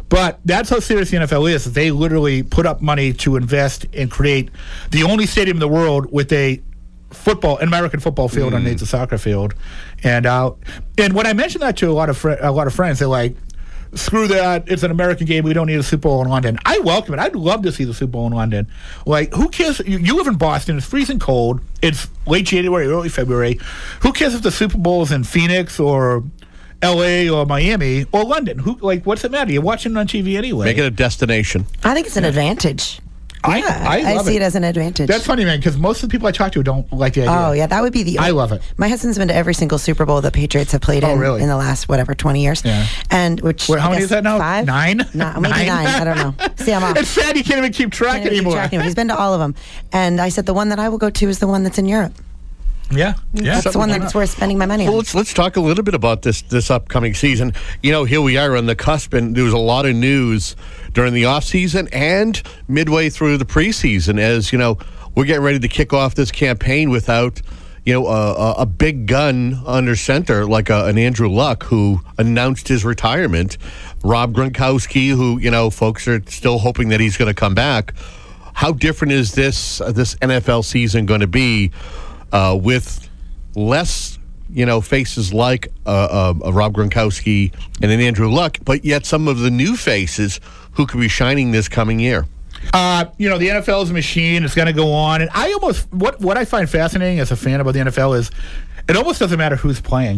But that's how serious the N F L is. They literally put up money to invest and create the only stadium in the world with a football, an American football field mm. underneath the soccer field. And uh, and when I mentioned that to a lot of fr- a lot of friends, they're like, screw that, it's an American game, we don't need a Super Bowl in London. I welcome it. I'd love to see the Super Bowl in London. Like, who cares? You, you live in Boston, it's freezing cold, it's late January, early February. Who cares if the Super Bowl is in Phoenix or L A or Miami or London? Who like? What's it matter? You're watching it on T V anyway. Make it a destination. I think it's an advantage. I, Yeah, I, I love see it. it as an advantage. That's funny, man, because most of the people I talk to don't like the idea. Oh, yeah, that would be the... I love it. My husband's been to every single Super Bowl the Patriots have played Oh, in really? in the last, whatever, twenty years. Yeah. And which... Wait, how I many guess is that now? Five? Nine? No, maybe nine. I don't know. See, I'm off. It's sad you can't even keep track Can't even keep anymore. track anymore. He's been to all of them. And I said the one that I will go to is the one that's in Europe. Yeah, yeah. That's the one that's worth spending my money Well, on. let's let's talk a little bit about this this upcoming season. You know, here we are on the cusp, and there was a lot of news during the off season and midway through the preseason. As you know, we're getting ready to kick off this campaign without, you know, a, a, a big gun under center like a, an Andrew Luck who announced his retirement. Rob Gronkowski, who you know, folks are still hoping that he's going to come back. How different is this uh, this N F L season going to be? Uh, with less, you know, faces like uh, uh, Rob Gronkowski and an Andrew Luck, but yet some of the new faces who could be shining this coming year. Uh, you know, the N F L is a machine. It's going to go on. And I almost, what, what I find fascinating as a fan about the N F L is it almost doesn't matter who's playing,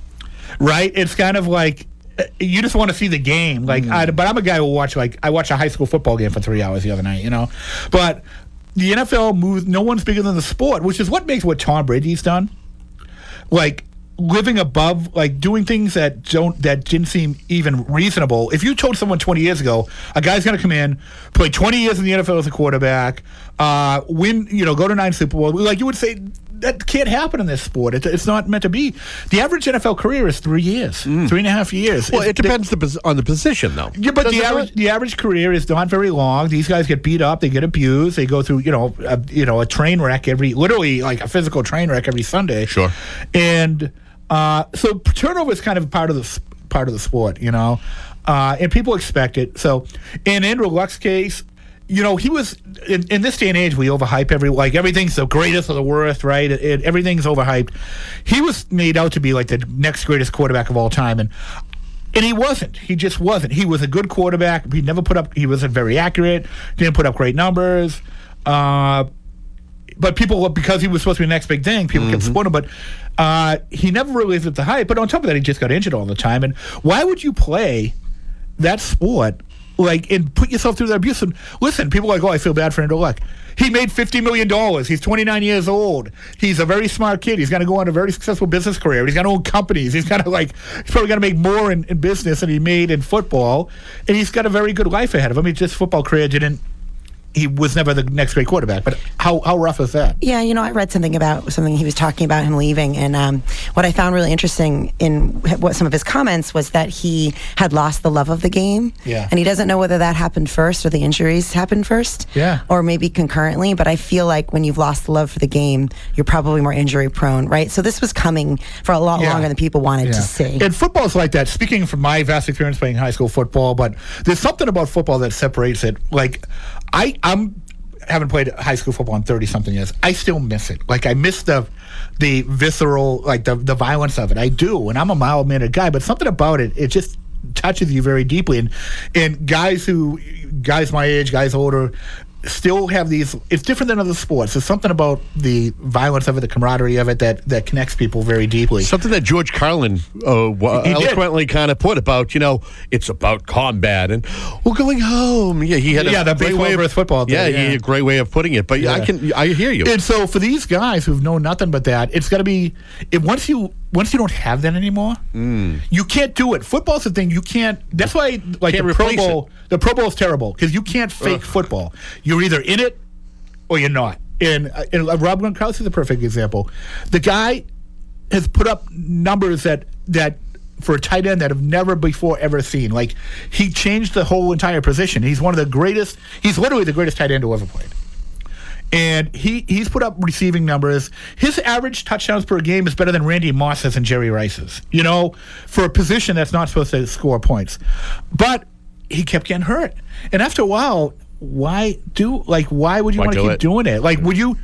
right? It's kind of like, you just want to see the game. Like, mm. I, but I'm a guy who watch, like, I watched a high school football game for three hours the other night, you know? But the N F L moves, no one's bigger than the sport, which is what makes what Tom Brady's done. Like, living above, like, doing things that don't, that didn't seem even reasonable. If you told someone twenty years ago, a guy's going to come in, play twenty years in the N F L as a quarterback, uh, win, you know, go to nine Super Bowls, like, you would say, that can't happen in this sport. It, it's not meant to be. The average N F L career is three years, mm. three and a half years. Well, it's, it depends the, on the position, though. Yeah, but Does the average, the average career is not very long. These guys get beat up, they get abused, they go through, you know, a, you know, a train wreck every, literally like a physical train wreck every Sunday. Sure. And uh, so turnover is kind of part of the part of the sport, you know, uh, and people expect it. So in Andrew Luck's case, you know, he was in, in this day and age. We overhype every like everything's the greatest or the worst, right? It, it, everything's overhyped. He was made out to be like the next greatest quarterback of all time, and and he wasn't. He just wasn't. He was a good quarterback. He never put up. He wasn't very accurate. Didn't put up great numbers. Uh, but people, because he was supposed to be the next big thing, people mm-hmm. kept supporting him. But uh, he never really lived up to hype. But on top of that, he just got injured all the time. And why would you play that sport? Like, and put yourself through that abuse. And listen, people are like, oh, I feel bad for Andrew Luck. He made fifty million dollars. He's twenty-nine years old. He's a very smart kid. He's going to go on a very successful business career. He's going to own companies. He's going to, like, he's probably going to make more in, in business than he made in football. And he's got a very good life ahead of him. His just football career didn't, he was never the next great quarterback. But how, how rough is that? Yeah, you know, I read something about something he was talking about him leaving, and um, what I found really interesting in what some of his comments was that he had lost the love of the game. Yeah. And he doesn't know whether that happened first or the injuries happened first. Yeah. Or maybe concurrently, but I feel like when you've lost the love for the game, you're probably more injury prone, right? So this was coming for a lot Yeah. longer than people wanted Yeah. to see. And football's like that. Speaking from my vast experience playing high school football, but there's something about football that separates it. Like, I, I'm haven't played high school football in thirty something years. I still miss it. Like, I miss the the visceral, like the the violence of it. I do, and I'm a mild-mannered guy, but something about it, it just touches you very deeply. And and guys who, guys my age, guys older, still have these. It's different than other sports. There's something about the violence of it, the camaraderie of it, that that connects people very deeply. Something that George Carlin uh, w- eloquently kind of put about, you know, it's about combat and we're going home. Yeah, he had a yeah, the great baseball way of versus football. Thing, yeah, yeah, he had a great way of putting it. But yeah. I can, I hear you. And so for these guys who've known nothing but that, it's got to be. It, once you once you don't have that anymore, mm. you can't do it. Football's the thing you can't. That's why, like Can't the Pro replace Bowl, it. the Pro Bowl is terrible because you can't fake Ugh. football. You're either in it or you're not. And, uh, and uh, Rob Gronkowski is a perfect example. The guy has put up numbers that that for a tight end that have never before ever seen. Like, he changed the whole entire position. He's one of the greatest. He's literally the greatest tight end who ever played. And he, he's put up receiving numbers. His average touchdowns per game is better than Randy Moss's and Jerry Rice's, you know, for a position that's not supposed to score points. But he kept getting hurt. And after a while, why do like why would you Why want to do keep it? doing it? Like, would you?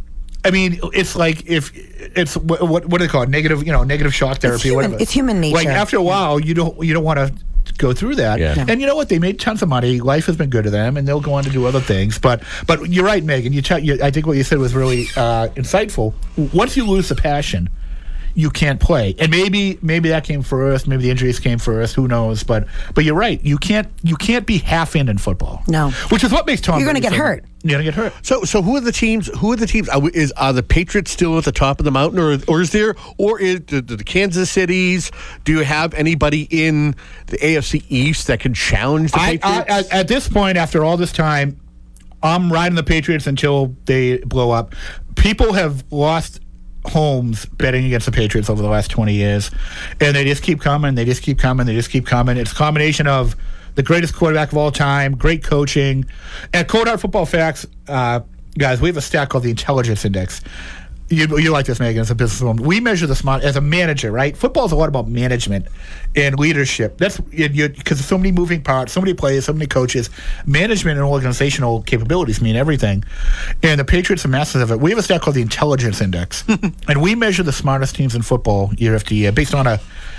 I mean, it's like if it's what what, what do they call it? Negative, you know, negative shock therapy. human- whatever. it's human nature. Like after a while, you don't you don't want to go through that. Yeah. No. And you know what? They made tons of money. Life has been good to them, and they'll go on to do other things. But but you're right, Megan. You, ch- you I think what you said was really uh, insightful. Once you lose the passion, you can't play. And maybe maybe that came first. Maybe the injuries came first. Who knows? But but you're right. You can't you can't be half in in football. No. Which is what makes Tom. You're gonna Brady get so- hurt. You're gonna get hurt. So, so who are the teams? Who are the teams? Are, we- is are the Patriots still at the top of the mountain, or or is there, or is the, the Kansas Cities? Do you have anybody in the A F C East that can challenge the I, Patriots? I, at, at this point, after all this time, I'm riding the Patriots until they blow up. People have lost homes betting against the Patriots over the last twenty years, and they just keep coming. They just keep coming. They just keep coming. It's a combination of the greatest quarterback of all time, great coaching. At Cold Hard Football Facts, uh, guys, we have a stat called the Intelligence Index. You, you like this, Megan, as a businesswoman. We measure the smart as a manager, right? Football is a lot about management and leadership. That's because there's so many moving parts, so many players, so many coaches. Management and organizational capabilities mean everything. And the Patriots are masters of it. We have a stat called the Intelligence Index, and we measure the smartest teams in football year after year based on a.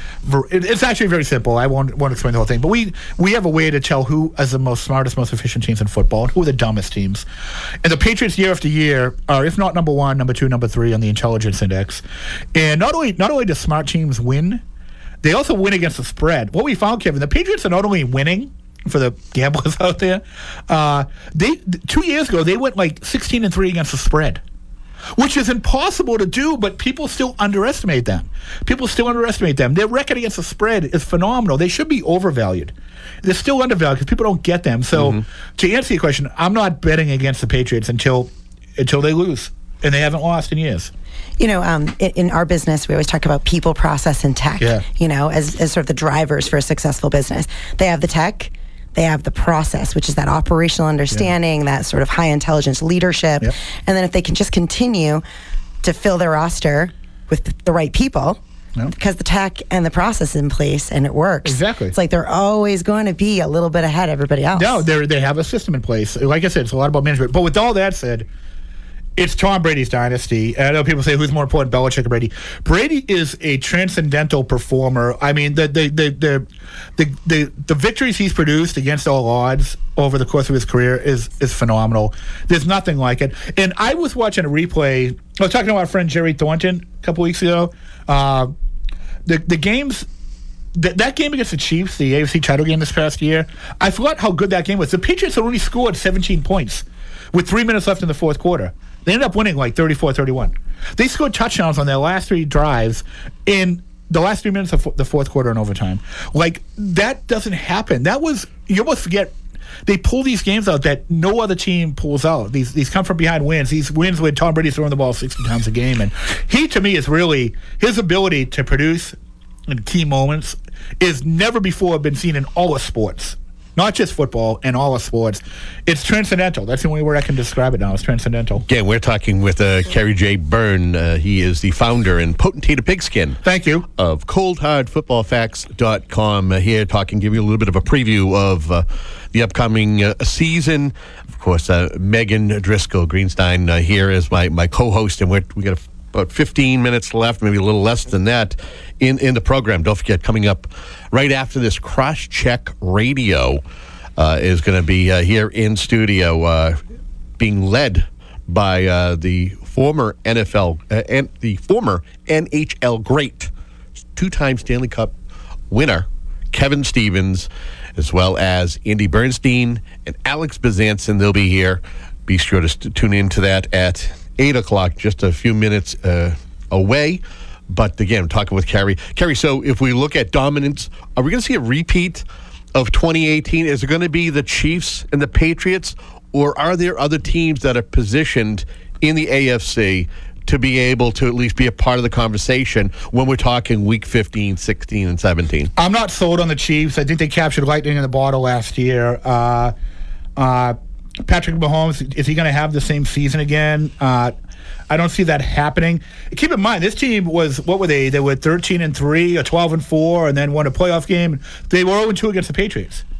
It's actually very simple. I won't, won't explain the whole thing, but we we have a way to tell who is the most smartest, most efficient teams in football, and who are the dumbest teams. And the Patriots, year after year, are if not number one, number two, number three on the Intelligence Index. And not only not only do smart teams win, they also win against the spread. What we found, Kevin, the Patriots are not only winning for the gamblers out there. Uh, they two years ago they went like sixteen and three against the spread, which is impossible to do, but people still underestimate them. People still underestimate them. Their record against the spread is phenomenal. They should be overvalued. They're still undervalued because people don't get them. So, mm-hmm. to answer your question, I'm not betting against the Patriots until until they lose, and they haven't lost in years. You know, um, in, in our business, we always talk about people, process, and tech, Yeah. you know, as, as sort of the drivers for a successful business. They have the tech, they have the process, which is that operational understanding, yeah. that sort of high intelligence leadership. Yep. And then if they can just continue to fill their roster with the right people, Yep. because the tech and the process is in place and it works. Exactly. It's like they're always going to be a little bit ahead of everybody else. No, they they have a system in place. Like I said, it's a lot about management. But with all that said, it's Tom Brady's dynasty. And I know people say, who's more important, Belichick or Brady? Brady is a transcendental performer. I mean, the the the the the, the, the victories he's produced against all odds over the course of his career is is phenomenal. There's nothing like it. And I was watching a replay. I was talking to our friend Jerry Thornton a couple weeks ago. Uh, the the games. Th- that game against the Chiefs, the A F C title game this past year, I forgot how good that game was. The Patriots had only scored seventeen points with three minutes left in the fourth quarter. They ended up winning like thirty-four thirty-one. They scored touchdowns on their last three drives in the last three minutes of f- the fourth quarter and overtime. Like, that doesn't happen. That was, you almost forget, they pull these games out that no other team pulls out. These these come from behind wins. These wins when Tom Brady's throwing the ball sixty times a game. And he, to me, is really, his ability to produce in key moments is never before been seen in all of sports. Not just football, and all of sports. It's transcendental. That's the only word I can describe it now. It's transcendental. Again, we're talking with uh, Kerry J. Byrne. Uh, he is the founder and potentate of pigskin. Thank you. Of cold hard football facts dot com. Uh, here talking, give you a little bit of a preview of uh, the upcoming uh, season. Of course, uh, Megan Driscoll Greenstein uh, here is my, my co-host, and we're, we got a about fifteen minutes left, maybe a little less than that, in, in the program. Don't forget, coming up right after this, Cross-Check Radio uh, is going to be uh, here in studio, uh, being led by uh, the former N F L uh, and the former N H L great, two-time Stanley Cup winner, Kevin Stevens, as well as Andy Bernstein and Alex Bezanson. They'll be here. Be sure to st- tune in to that at eight o'clock, just a few minutes uh, away. But again, I'm talking with Kerry. Kerry, so if we look at dominance, are we going to see a repeat of twenty eighteen? Is it going to be the Chiefs and the Patriots, or are there other teams that are positioned in the A F C to be able to at least be a part of the conversation when we're talking week fifteen, sixteen, and seventeen? I'm not sold on the Chiefs. I think they captured lightning in the bottle last year. Uh, uh, Patrick Mahomes, is he going to have the same season again? Uh, I don't see that happening. Keep in mind, this team was, what were they? They were thirteen and three, or twelve and four, and then won a playoff game. They were oh and two against the Patriots.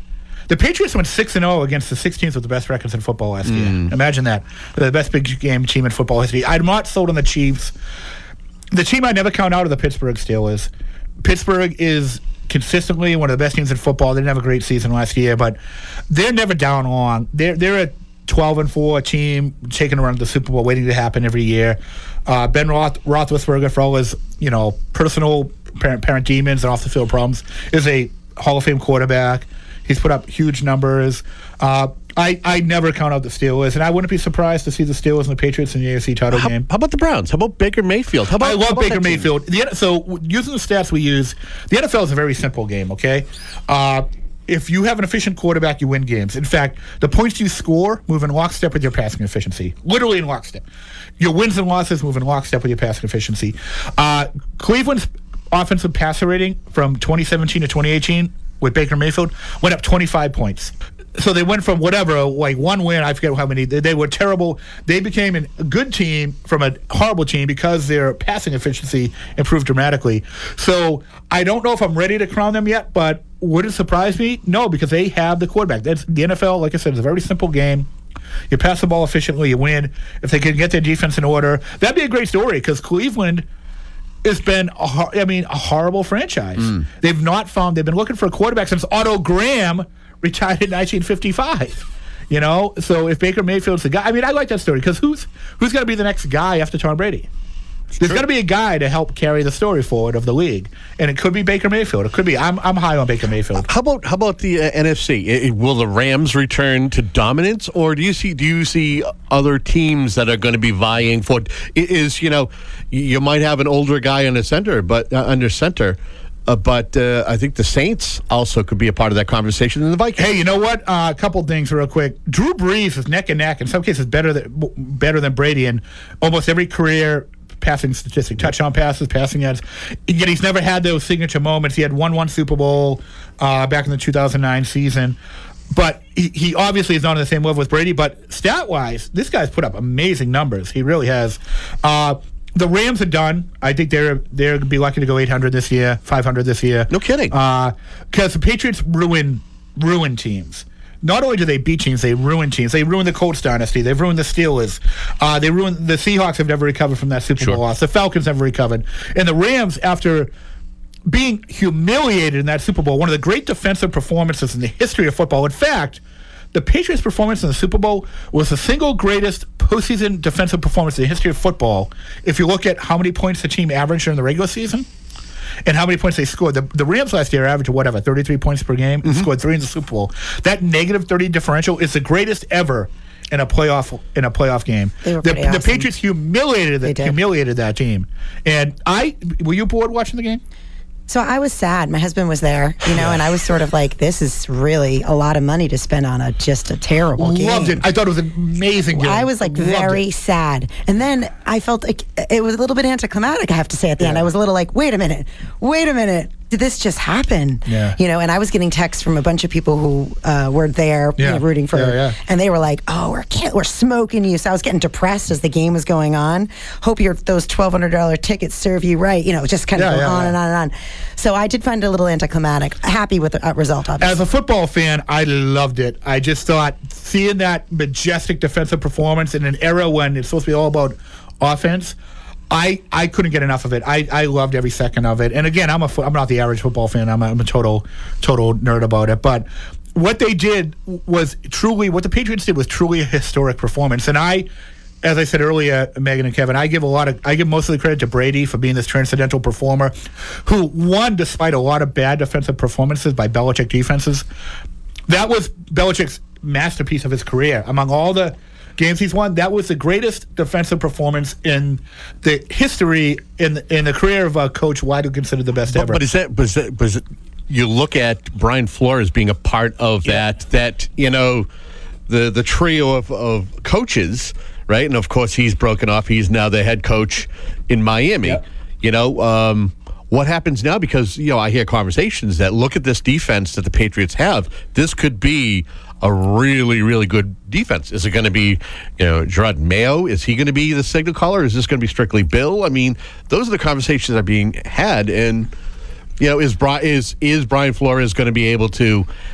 The Patriots went six and zero against the six teams with the best records in football last Mm. year. Imagine that. They're the best big game team in football history. I'm not sold on the Chiefs. The team I never count out are the Pittsburgh Steelers. Pittsburgh is consistently one of the best teams in football. They didn't have a great season last year, but they're never down long. They're they're a twelve and four team taking around the Super Bowl, waiting to happen every year. Uh, Ben Roth, Roethlisberger, for all his you know personal parent parent demons and off the field problems, is a Hall of Fame quarterback. He's put up huge numbers. Uh, I, I never count out the Steelers, and I wouldn't be surprised to see the Steelers and the Patriots in the A F C title How, game. how about the Browns? How about Baker Mayfield? How about, I love how about Baker that team? Mayfield. The, N- so w- using the stats we use, the N F L is a very simple game, okay? Uh, if you have an efficient quarterback, you win games. In fact, the points you score move in lockstep with your passing efficiency. Literally in lockstep. Your wins and losses move in lockstep with your passing efficiency. Uh, Cleveland's offensive passer rating from twenty seventeen to twenty eighteen with Baker Mayfield went up twenty-five points. So they went from whatever, like one win, I forget how many, they, they were terrible. They became an, a good team from a horrible team because their passing efficiency improved dramatically. So I don't know if I'm ready to crown them yet, but would it surprise me? No, because they have the quarterback. That's, the N F L, like I said, is a very simple game. You pass the ball efficiently, you win. If they can get their defense in order, that'd be a great story because Cleveland has been, a, hor- I mean, a horrible franchise. Mm. They've not found, they've been looking for a quarterback since Otto Graham retired in nineteen fifty-five. You know, so if Baker Mayfield's the guy, I mean, I like that story because who's who's going to be the next guy after Tom Brady? There's got to be a guy to help carry the story forward of the league, and it could be Baker Mayfield. It could be. I'm I'm high on Baker Mayfield. How about how about the uh, N F C? I, I- will the Rams return to dominance, or do you see do you see other teams that are going to be vying for? i- Is you know, you might have an older guy in the center, but uh, under center. Uh, but uh, I think the Saints also could be a part of that conversation in the Vikings. Hey, you know what? Uh, a couple things real quick. Drew Brees is neck and neck. In some cases, better than better than Brady in almost every career passing statistic, touchdown passes, passing yards. Yet he's never had those signature moments. He had won one Super Bowl uh, back in the two thousand nine season. But he, he obviously is not on the same level with Brady. But stat-wise, this guy's put up amazing numbers. He really has. Uh, the Rams are done. I think they're they're going to be lucky to go eight hundred this year, five hundred this year. No kidding. Because uh, the Patriots ruin ruin teams. Not only do they beat teams, they ruin teams. They ruined the Colts dynasty. They've ruined the Steelers. Uh, they ruined the Seahawks. Have never recovered from that Super Bowl loss. The Falcons never recovered. And the Rams, after being humiliated in that Super Bowl, one of the great defensive performances in the history of football. In fact, the Patriots' performance in the Super Bowl was the single greatest postseason defensive performance in the history of football. If you look at how many points the team averaged during the regular season and how many points they scored, the, the Rams last year averaged whatever thirty-three points per game and scored three in the Super Bowl. That negative thirty differential is the greatest ever in a playoff in a playoff game. They were The, pretty the awesome. Patriots humiliated They the, did. humiliated that team. And I were you bored watching the game? So I was sad. My husband was there, you know, and I was sort of like, this is really a lot of money to spend on a just a terrible game. Loved it. I thought it was an amazing game. I was like Loved very it. sad. And then I felt like it was a little bit anticlimactic, I have to say, at the end. I was a little like, wait a minute, wait a minute. Did this just happen? Yeah. You know, and I was getting texts from a bunch of people who uh, were there you Yeah. know, rooting for Yeah, her. yeah. And they were like, oh, we're, can't, we're smoking you. So I was getting depressed as the game was going on. Hope your those twelve hundred dollars tickets serve you right. You know, just kind of Yeah, go yeah, on yeah. and on and on. So I did find it a little anticlimactic. Happy with the uh, result, obviously. As a football fan, I loved it. I just thought seeing that majestic defensive performance in an era when it's supposed to be all about offense, I, I couldn't get enough of it. I, I loved every second of it. And again, I'm a fo- I'm not the average football fan. I'm a, I'm a total total nerd about it. But what they did was truly what the Patriots did was truly a historic performance. And I, as I said earlier, Megan and Kevin, I give a lot of I give most of the credit to Brady for being this transcendental performer, who won despite a lot of bad defensive performances by Belichick defenses. That was Belichick's masterpiece of his career. Among all the games he's won, that was the greatest defensive performance in the history in in the career of a coach widely considered the best But, ever. but is that, but is that, but is it, you look at Brian Flores being a part of that, that, you know, the, the trio of, of coaches, right? And of course he's broken off. He's now the head coach in Miami. Yep. You know, um, what happens now? Because, you know, I hear conversations that look at this defense that the Patriots have. This could be a really, really good defense. Is it going to be, you know, Gerard Mayo? Is he going to be the signal caller? Is this going to be strictly Bill? I mean, those are the conversations that are being had. And, you know, is Bri- is is Brian Flores going to be able to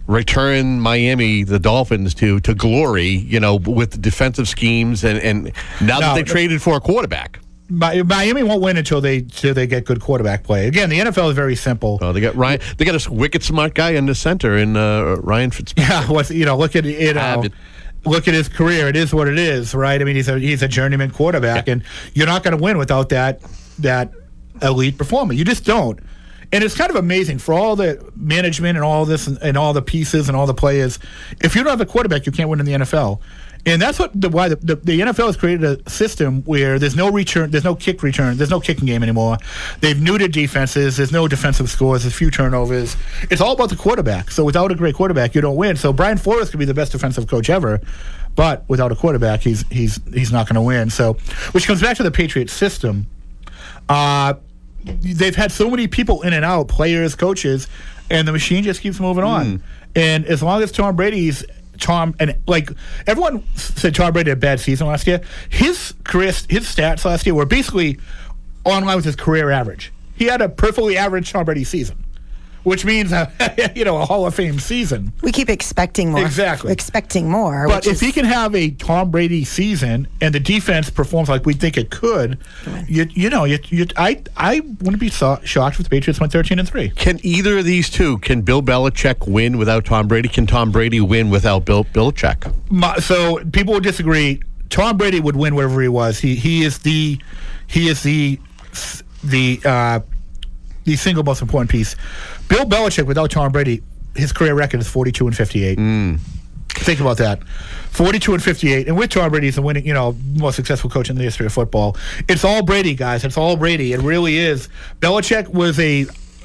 return Miami, the Dolphins, to to glory, you know, with defensive schemes, and, and now No, that they no. traded for a quarterback. Mi- Miami won't win until they until they get good quarterback play. Again, the N F L is very simple. Oh, they got Ryan. They got a wicked smart guy in the center, in uh, Ryan Fitzpatrick. Yeah, what's, you know, look at you know, Abbott. look at his career. It is what it is, right? I mean, he's a he's a journeyman quarterback, and you're not going to win without that that elite performer. You just don't. And it's kind of amazing for all the management and all this and, and all the pieces and all the players. If you don't have a quarterback, you can't win in the N F L. And that's what the why the, the, the N F L has created a system where there's no return, there's no kick return, there's no kicking game anymore. They've neutered defenses. There's no defensive scores. There's few turnovers. It's all about the quarterback. So without a great quarterback, you don't win. So Brian Flores could be the best defensive coach ever, but without a quarterback, he's he's he's not going to win. So, which comes back to the Patriots system. Uh, they've had so many people in and out, players, coaches, and the machine just keeps moving on. And as long as Tom Brady's Tom and like everyone said, Tom Brady had a bad season last year. His career, his stats last year were basically on line with his career average. He had a perfectly average Tom Brady season, which means a, you know, a Hall of Fame season. We keep expecting more. Exactly. Expecting more. But which if is, he can have a Tom Brady season and the defense performs like we think it could, you, you know, you, you, I I wouldn't be so, shocked if the Patriots went thirteen and three. Can either of these two, can Bill Belichick win without Tom Brady? Can Tom Brady win without Bill Belichick? My, so people would disagree. Tom Brady would win wherever he was. He he is the he is the the uh, the single most important piece. Bill Belichick without Tom Brady, his career record is forty-two and fifty-eight. Mm. Think about that. forty-two and fifty-eight. And with Tom Brady, he's the winning, you know, most successful coach in the history of football. It's all Brady, guys. It's all Brady. It really is. Belichick was a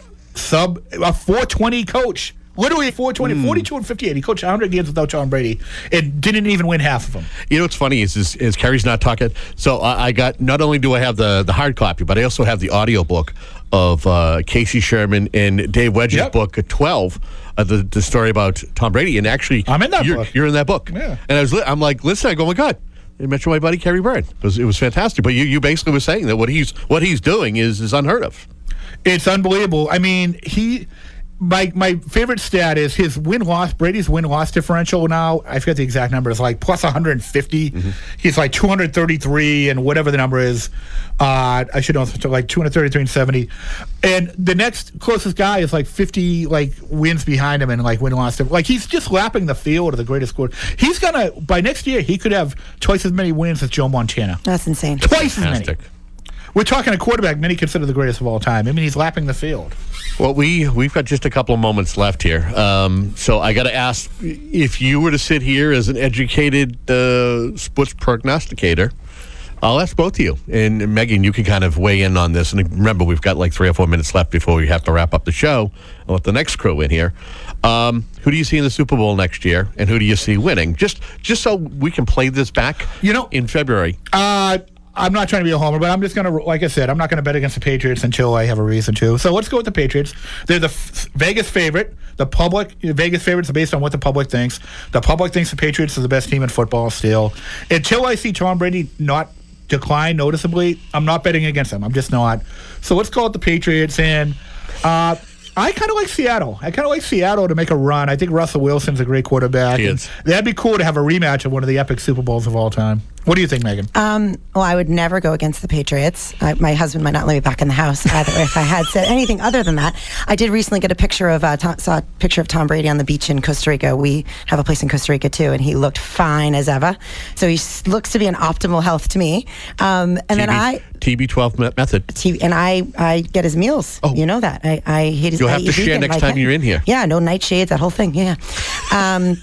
sub, a four twenty coach. Literally four twenty, Mm. forty-two and fifty-eight. He coached one hundred games without Tom Brady and didn't even win half of them. You know what's funny is is, is Kerry's not talking. So I, I got, not only do I have the, the hard copy, but I also have the audio book of uh, Casey Sherman and Dave Wedge's Yep. book at twelve, uh, the the story about Tom Brady. And actually, I'm in that you're, book. You're in that book. Yeah. And I was, li- I'm like, listen, I go, oh my God. I mentioned my buddy Kerry Byrne. It was, it was fantastic. But you, you basically were saying that what he's what he's doing is is unheard of. It's unbelievable. I mean, he. My my favorite stat is his win loss. Brady's win loss differential now. I forget the exact number. It's like plus one hundred fifty. Mm-hmm. He's like two hundred thirty-three and whatever the number is. Uh, I should know. It's like two hundred thirty-three and seventy. And the next closest guy is like fifty like wins behind him and like win loss. Like he's just lapping the field of the greatest score. He's gonna by next year he could have twice as many wins as Joe Montana. That's insane. Twice Fantastic. as many. We're talking a quarterback many consider the greatest of all time. I mean, he's lapping the field. Well, we, we've got just a couple of moments left here. Um, so I got to ask, if you were to sit here as an educated uh, sports prognosticator, I'll ask both of you. And Megan, you can kind of weigh in on this. And remember, we've got like three or four minutes left before we have to wrap up the show. I'll let the next crew in here. Um, who do you see in the Super Bowl next year? And who do you see winning? Just just so we can play this back you know, in February. Uh, I'm not trying to be a homer, but I'm just going to, like I said, I'm not going to bet against the Patriots until I have a reason to. So let's go with the Patriots. They're the f- Vegas favorite. The public, Vegas favorites are based on what the public thinks. The public thinks the Patriots are the best team in football still. Until I see Tom Brady not decline noticeably, I'm not betting against them. I'm just not. So let's call it the Patriots. And uh, I kind of like Seattle. I kind of like Seattle to make a run. I think Russell Wilson's a great quarterback. He and is. That'd be cool to have a rematch of one of the epic Super Bowls of all time. What do you think, Megan? Um, well, I would never go against the Patriots. I, my husband might not let me back in the house either if I had said anything other than that. I did recently get a picture of uh, Tom, saw a picture of Tom Brady on the beach in Costa Rica. We have a place in Costa Rica too, and he looked fine as ever. So he s- looks to be in optimal health to me. Um, and then I T B twelve me- method. T- and I, I get his meals. Oh. You know that. I, I hate his. You'll I have eat to share vegan, next like time that. you're in here. Yeah, no nightshades, that whole thing. Yeah. Um,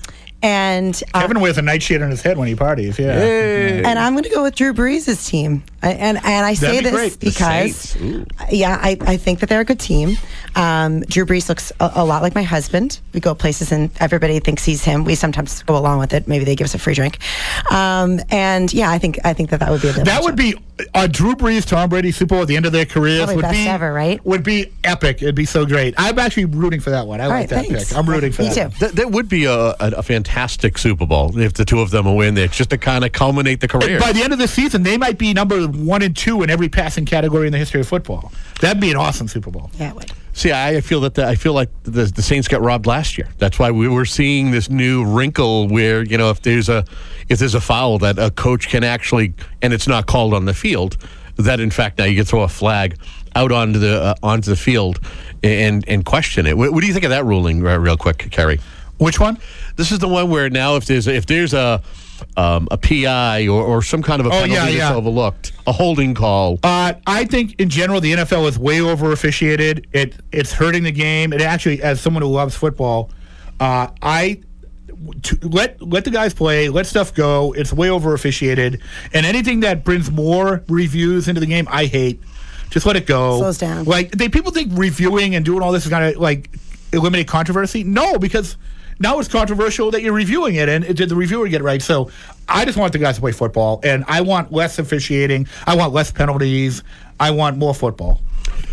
and uh, Kevin wears a nightshade on his head when he parties. Yeah. and I'm going to go with Drew Brees' team. I, and and I say That'd be this great. The because, Saints. Ooh. yeah, I, I think that they're a good team. Um, Drew Brees looks a, a lot like my husband. We go places and everybody thinks he's him. We sometimes go along with it. Maybe they give us a free drink. Um, and yeah, I think I think that that would be a good That matchup. would be a Drew Brees, Tom Brady Super Bowl at the end of their careers. Probably would best be ever, right? Would be epic. It'd be so great. I'm actually rooting for that one. I All like right, that thanks. pick. I'm rooting for Me that. too. That, that would be a, a, a fantastic Super Bowl if the two of them will win there, just to kind of culminate the career. By the end of the season, they might be number one and two in every passing category in the history of football. That'd be an awesome Super Bowl. Yeah, it would. See, I feel that the, I feel like the, the Saints got robbed last year. That's why we were seeing this new wrinkle where, you know, if there's a if there's a foul that a coach can actually, and it's not called on the field, that in fact now you can throw a flag out onto the uh, onto the field and and question it. What, what do you think of that ruling, uh, real quick, Kerry? Which one? This is the one where now if there's if there's a um, a P I or, or some kind of a Oh, penalty yeah, that's yeah. overlooked, a holding call. Uh, I think in general the N F L is way over officiated. It it's hurting the game. It actually, as someone who loves football, uh, I to let let the guys play, let stuff go. It's way over officiated, and anything that brings more reviews into the game, I hate. Just let it go. Slows down. Like they people think reviewing and doing all this is gonna like eliminate controversy. No, because now it's controversial that you're reviewing it, and did the reviewer get it right? So I just want the guys to play football, and I want less officiating. I want less penalties. I want more football.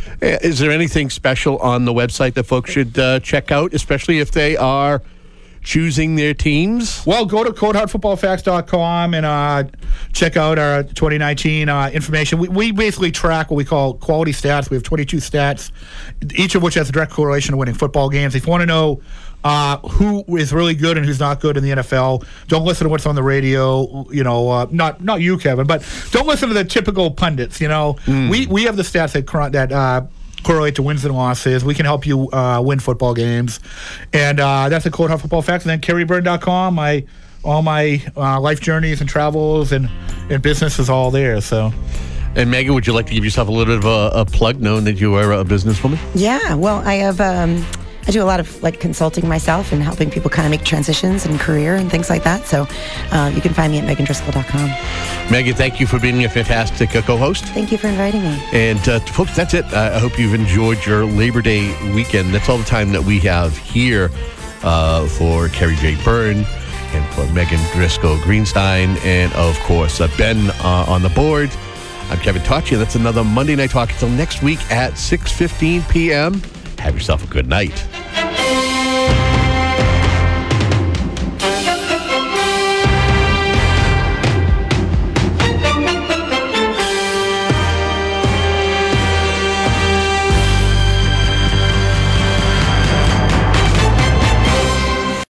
Is there anything special on the website that folks should uh, check out, especially if they are choosing their teams? Well, go to cold hard football facts dot com and uh, check out our twenty nineteen uh, information. We, we basically track what we call quality stats. We have twenty-two stats, each of which has a direct correlation to winning football games. If you want to know uh, who is really good and who's not good in the N F L, don't listen to what's on the radio. You know, uh, not not you, Kevin, but don't listen to the typical pundits. You know, mm. we we have the stats that cor- that. Uh, correlate to wins and losses. We can help you uh, win football games. And uh, that's at Cold Hard Football Facts. And then kerry byrne dot com, my, all my uh, life journeys and travels and, and business is all there. So, And Megan, would you like to give yourself a little bit of a, a plug, knowing that you are a businesswoman? Yeah, well, I have... Um I do a lot of like consulting myself and helping people kind of make transitions in career and things like that. So uh, you can find me at megan driscoll dot com. Megan, thank you for being a fantastic uh, co-host. Thank you for inviting me. And uh, folks, that's it. Uh, I hope you've enjoyed your Labor Day weekend. That's all the time that we have here uh, for Kerry J. Byrne and for Megan Driscoll Greenstein and, of course, uh, Ben uh, on the board. I'm Kevin Tocci. That's another Monday Night Talk until next week at six fifteen p.m. Have yourself a good night.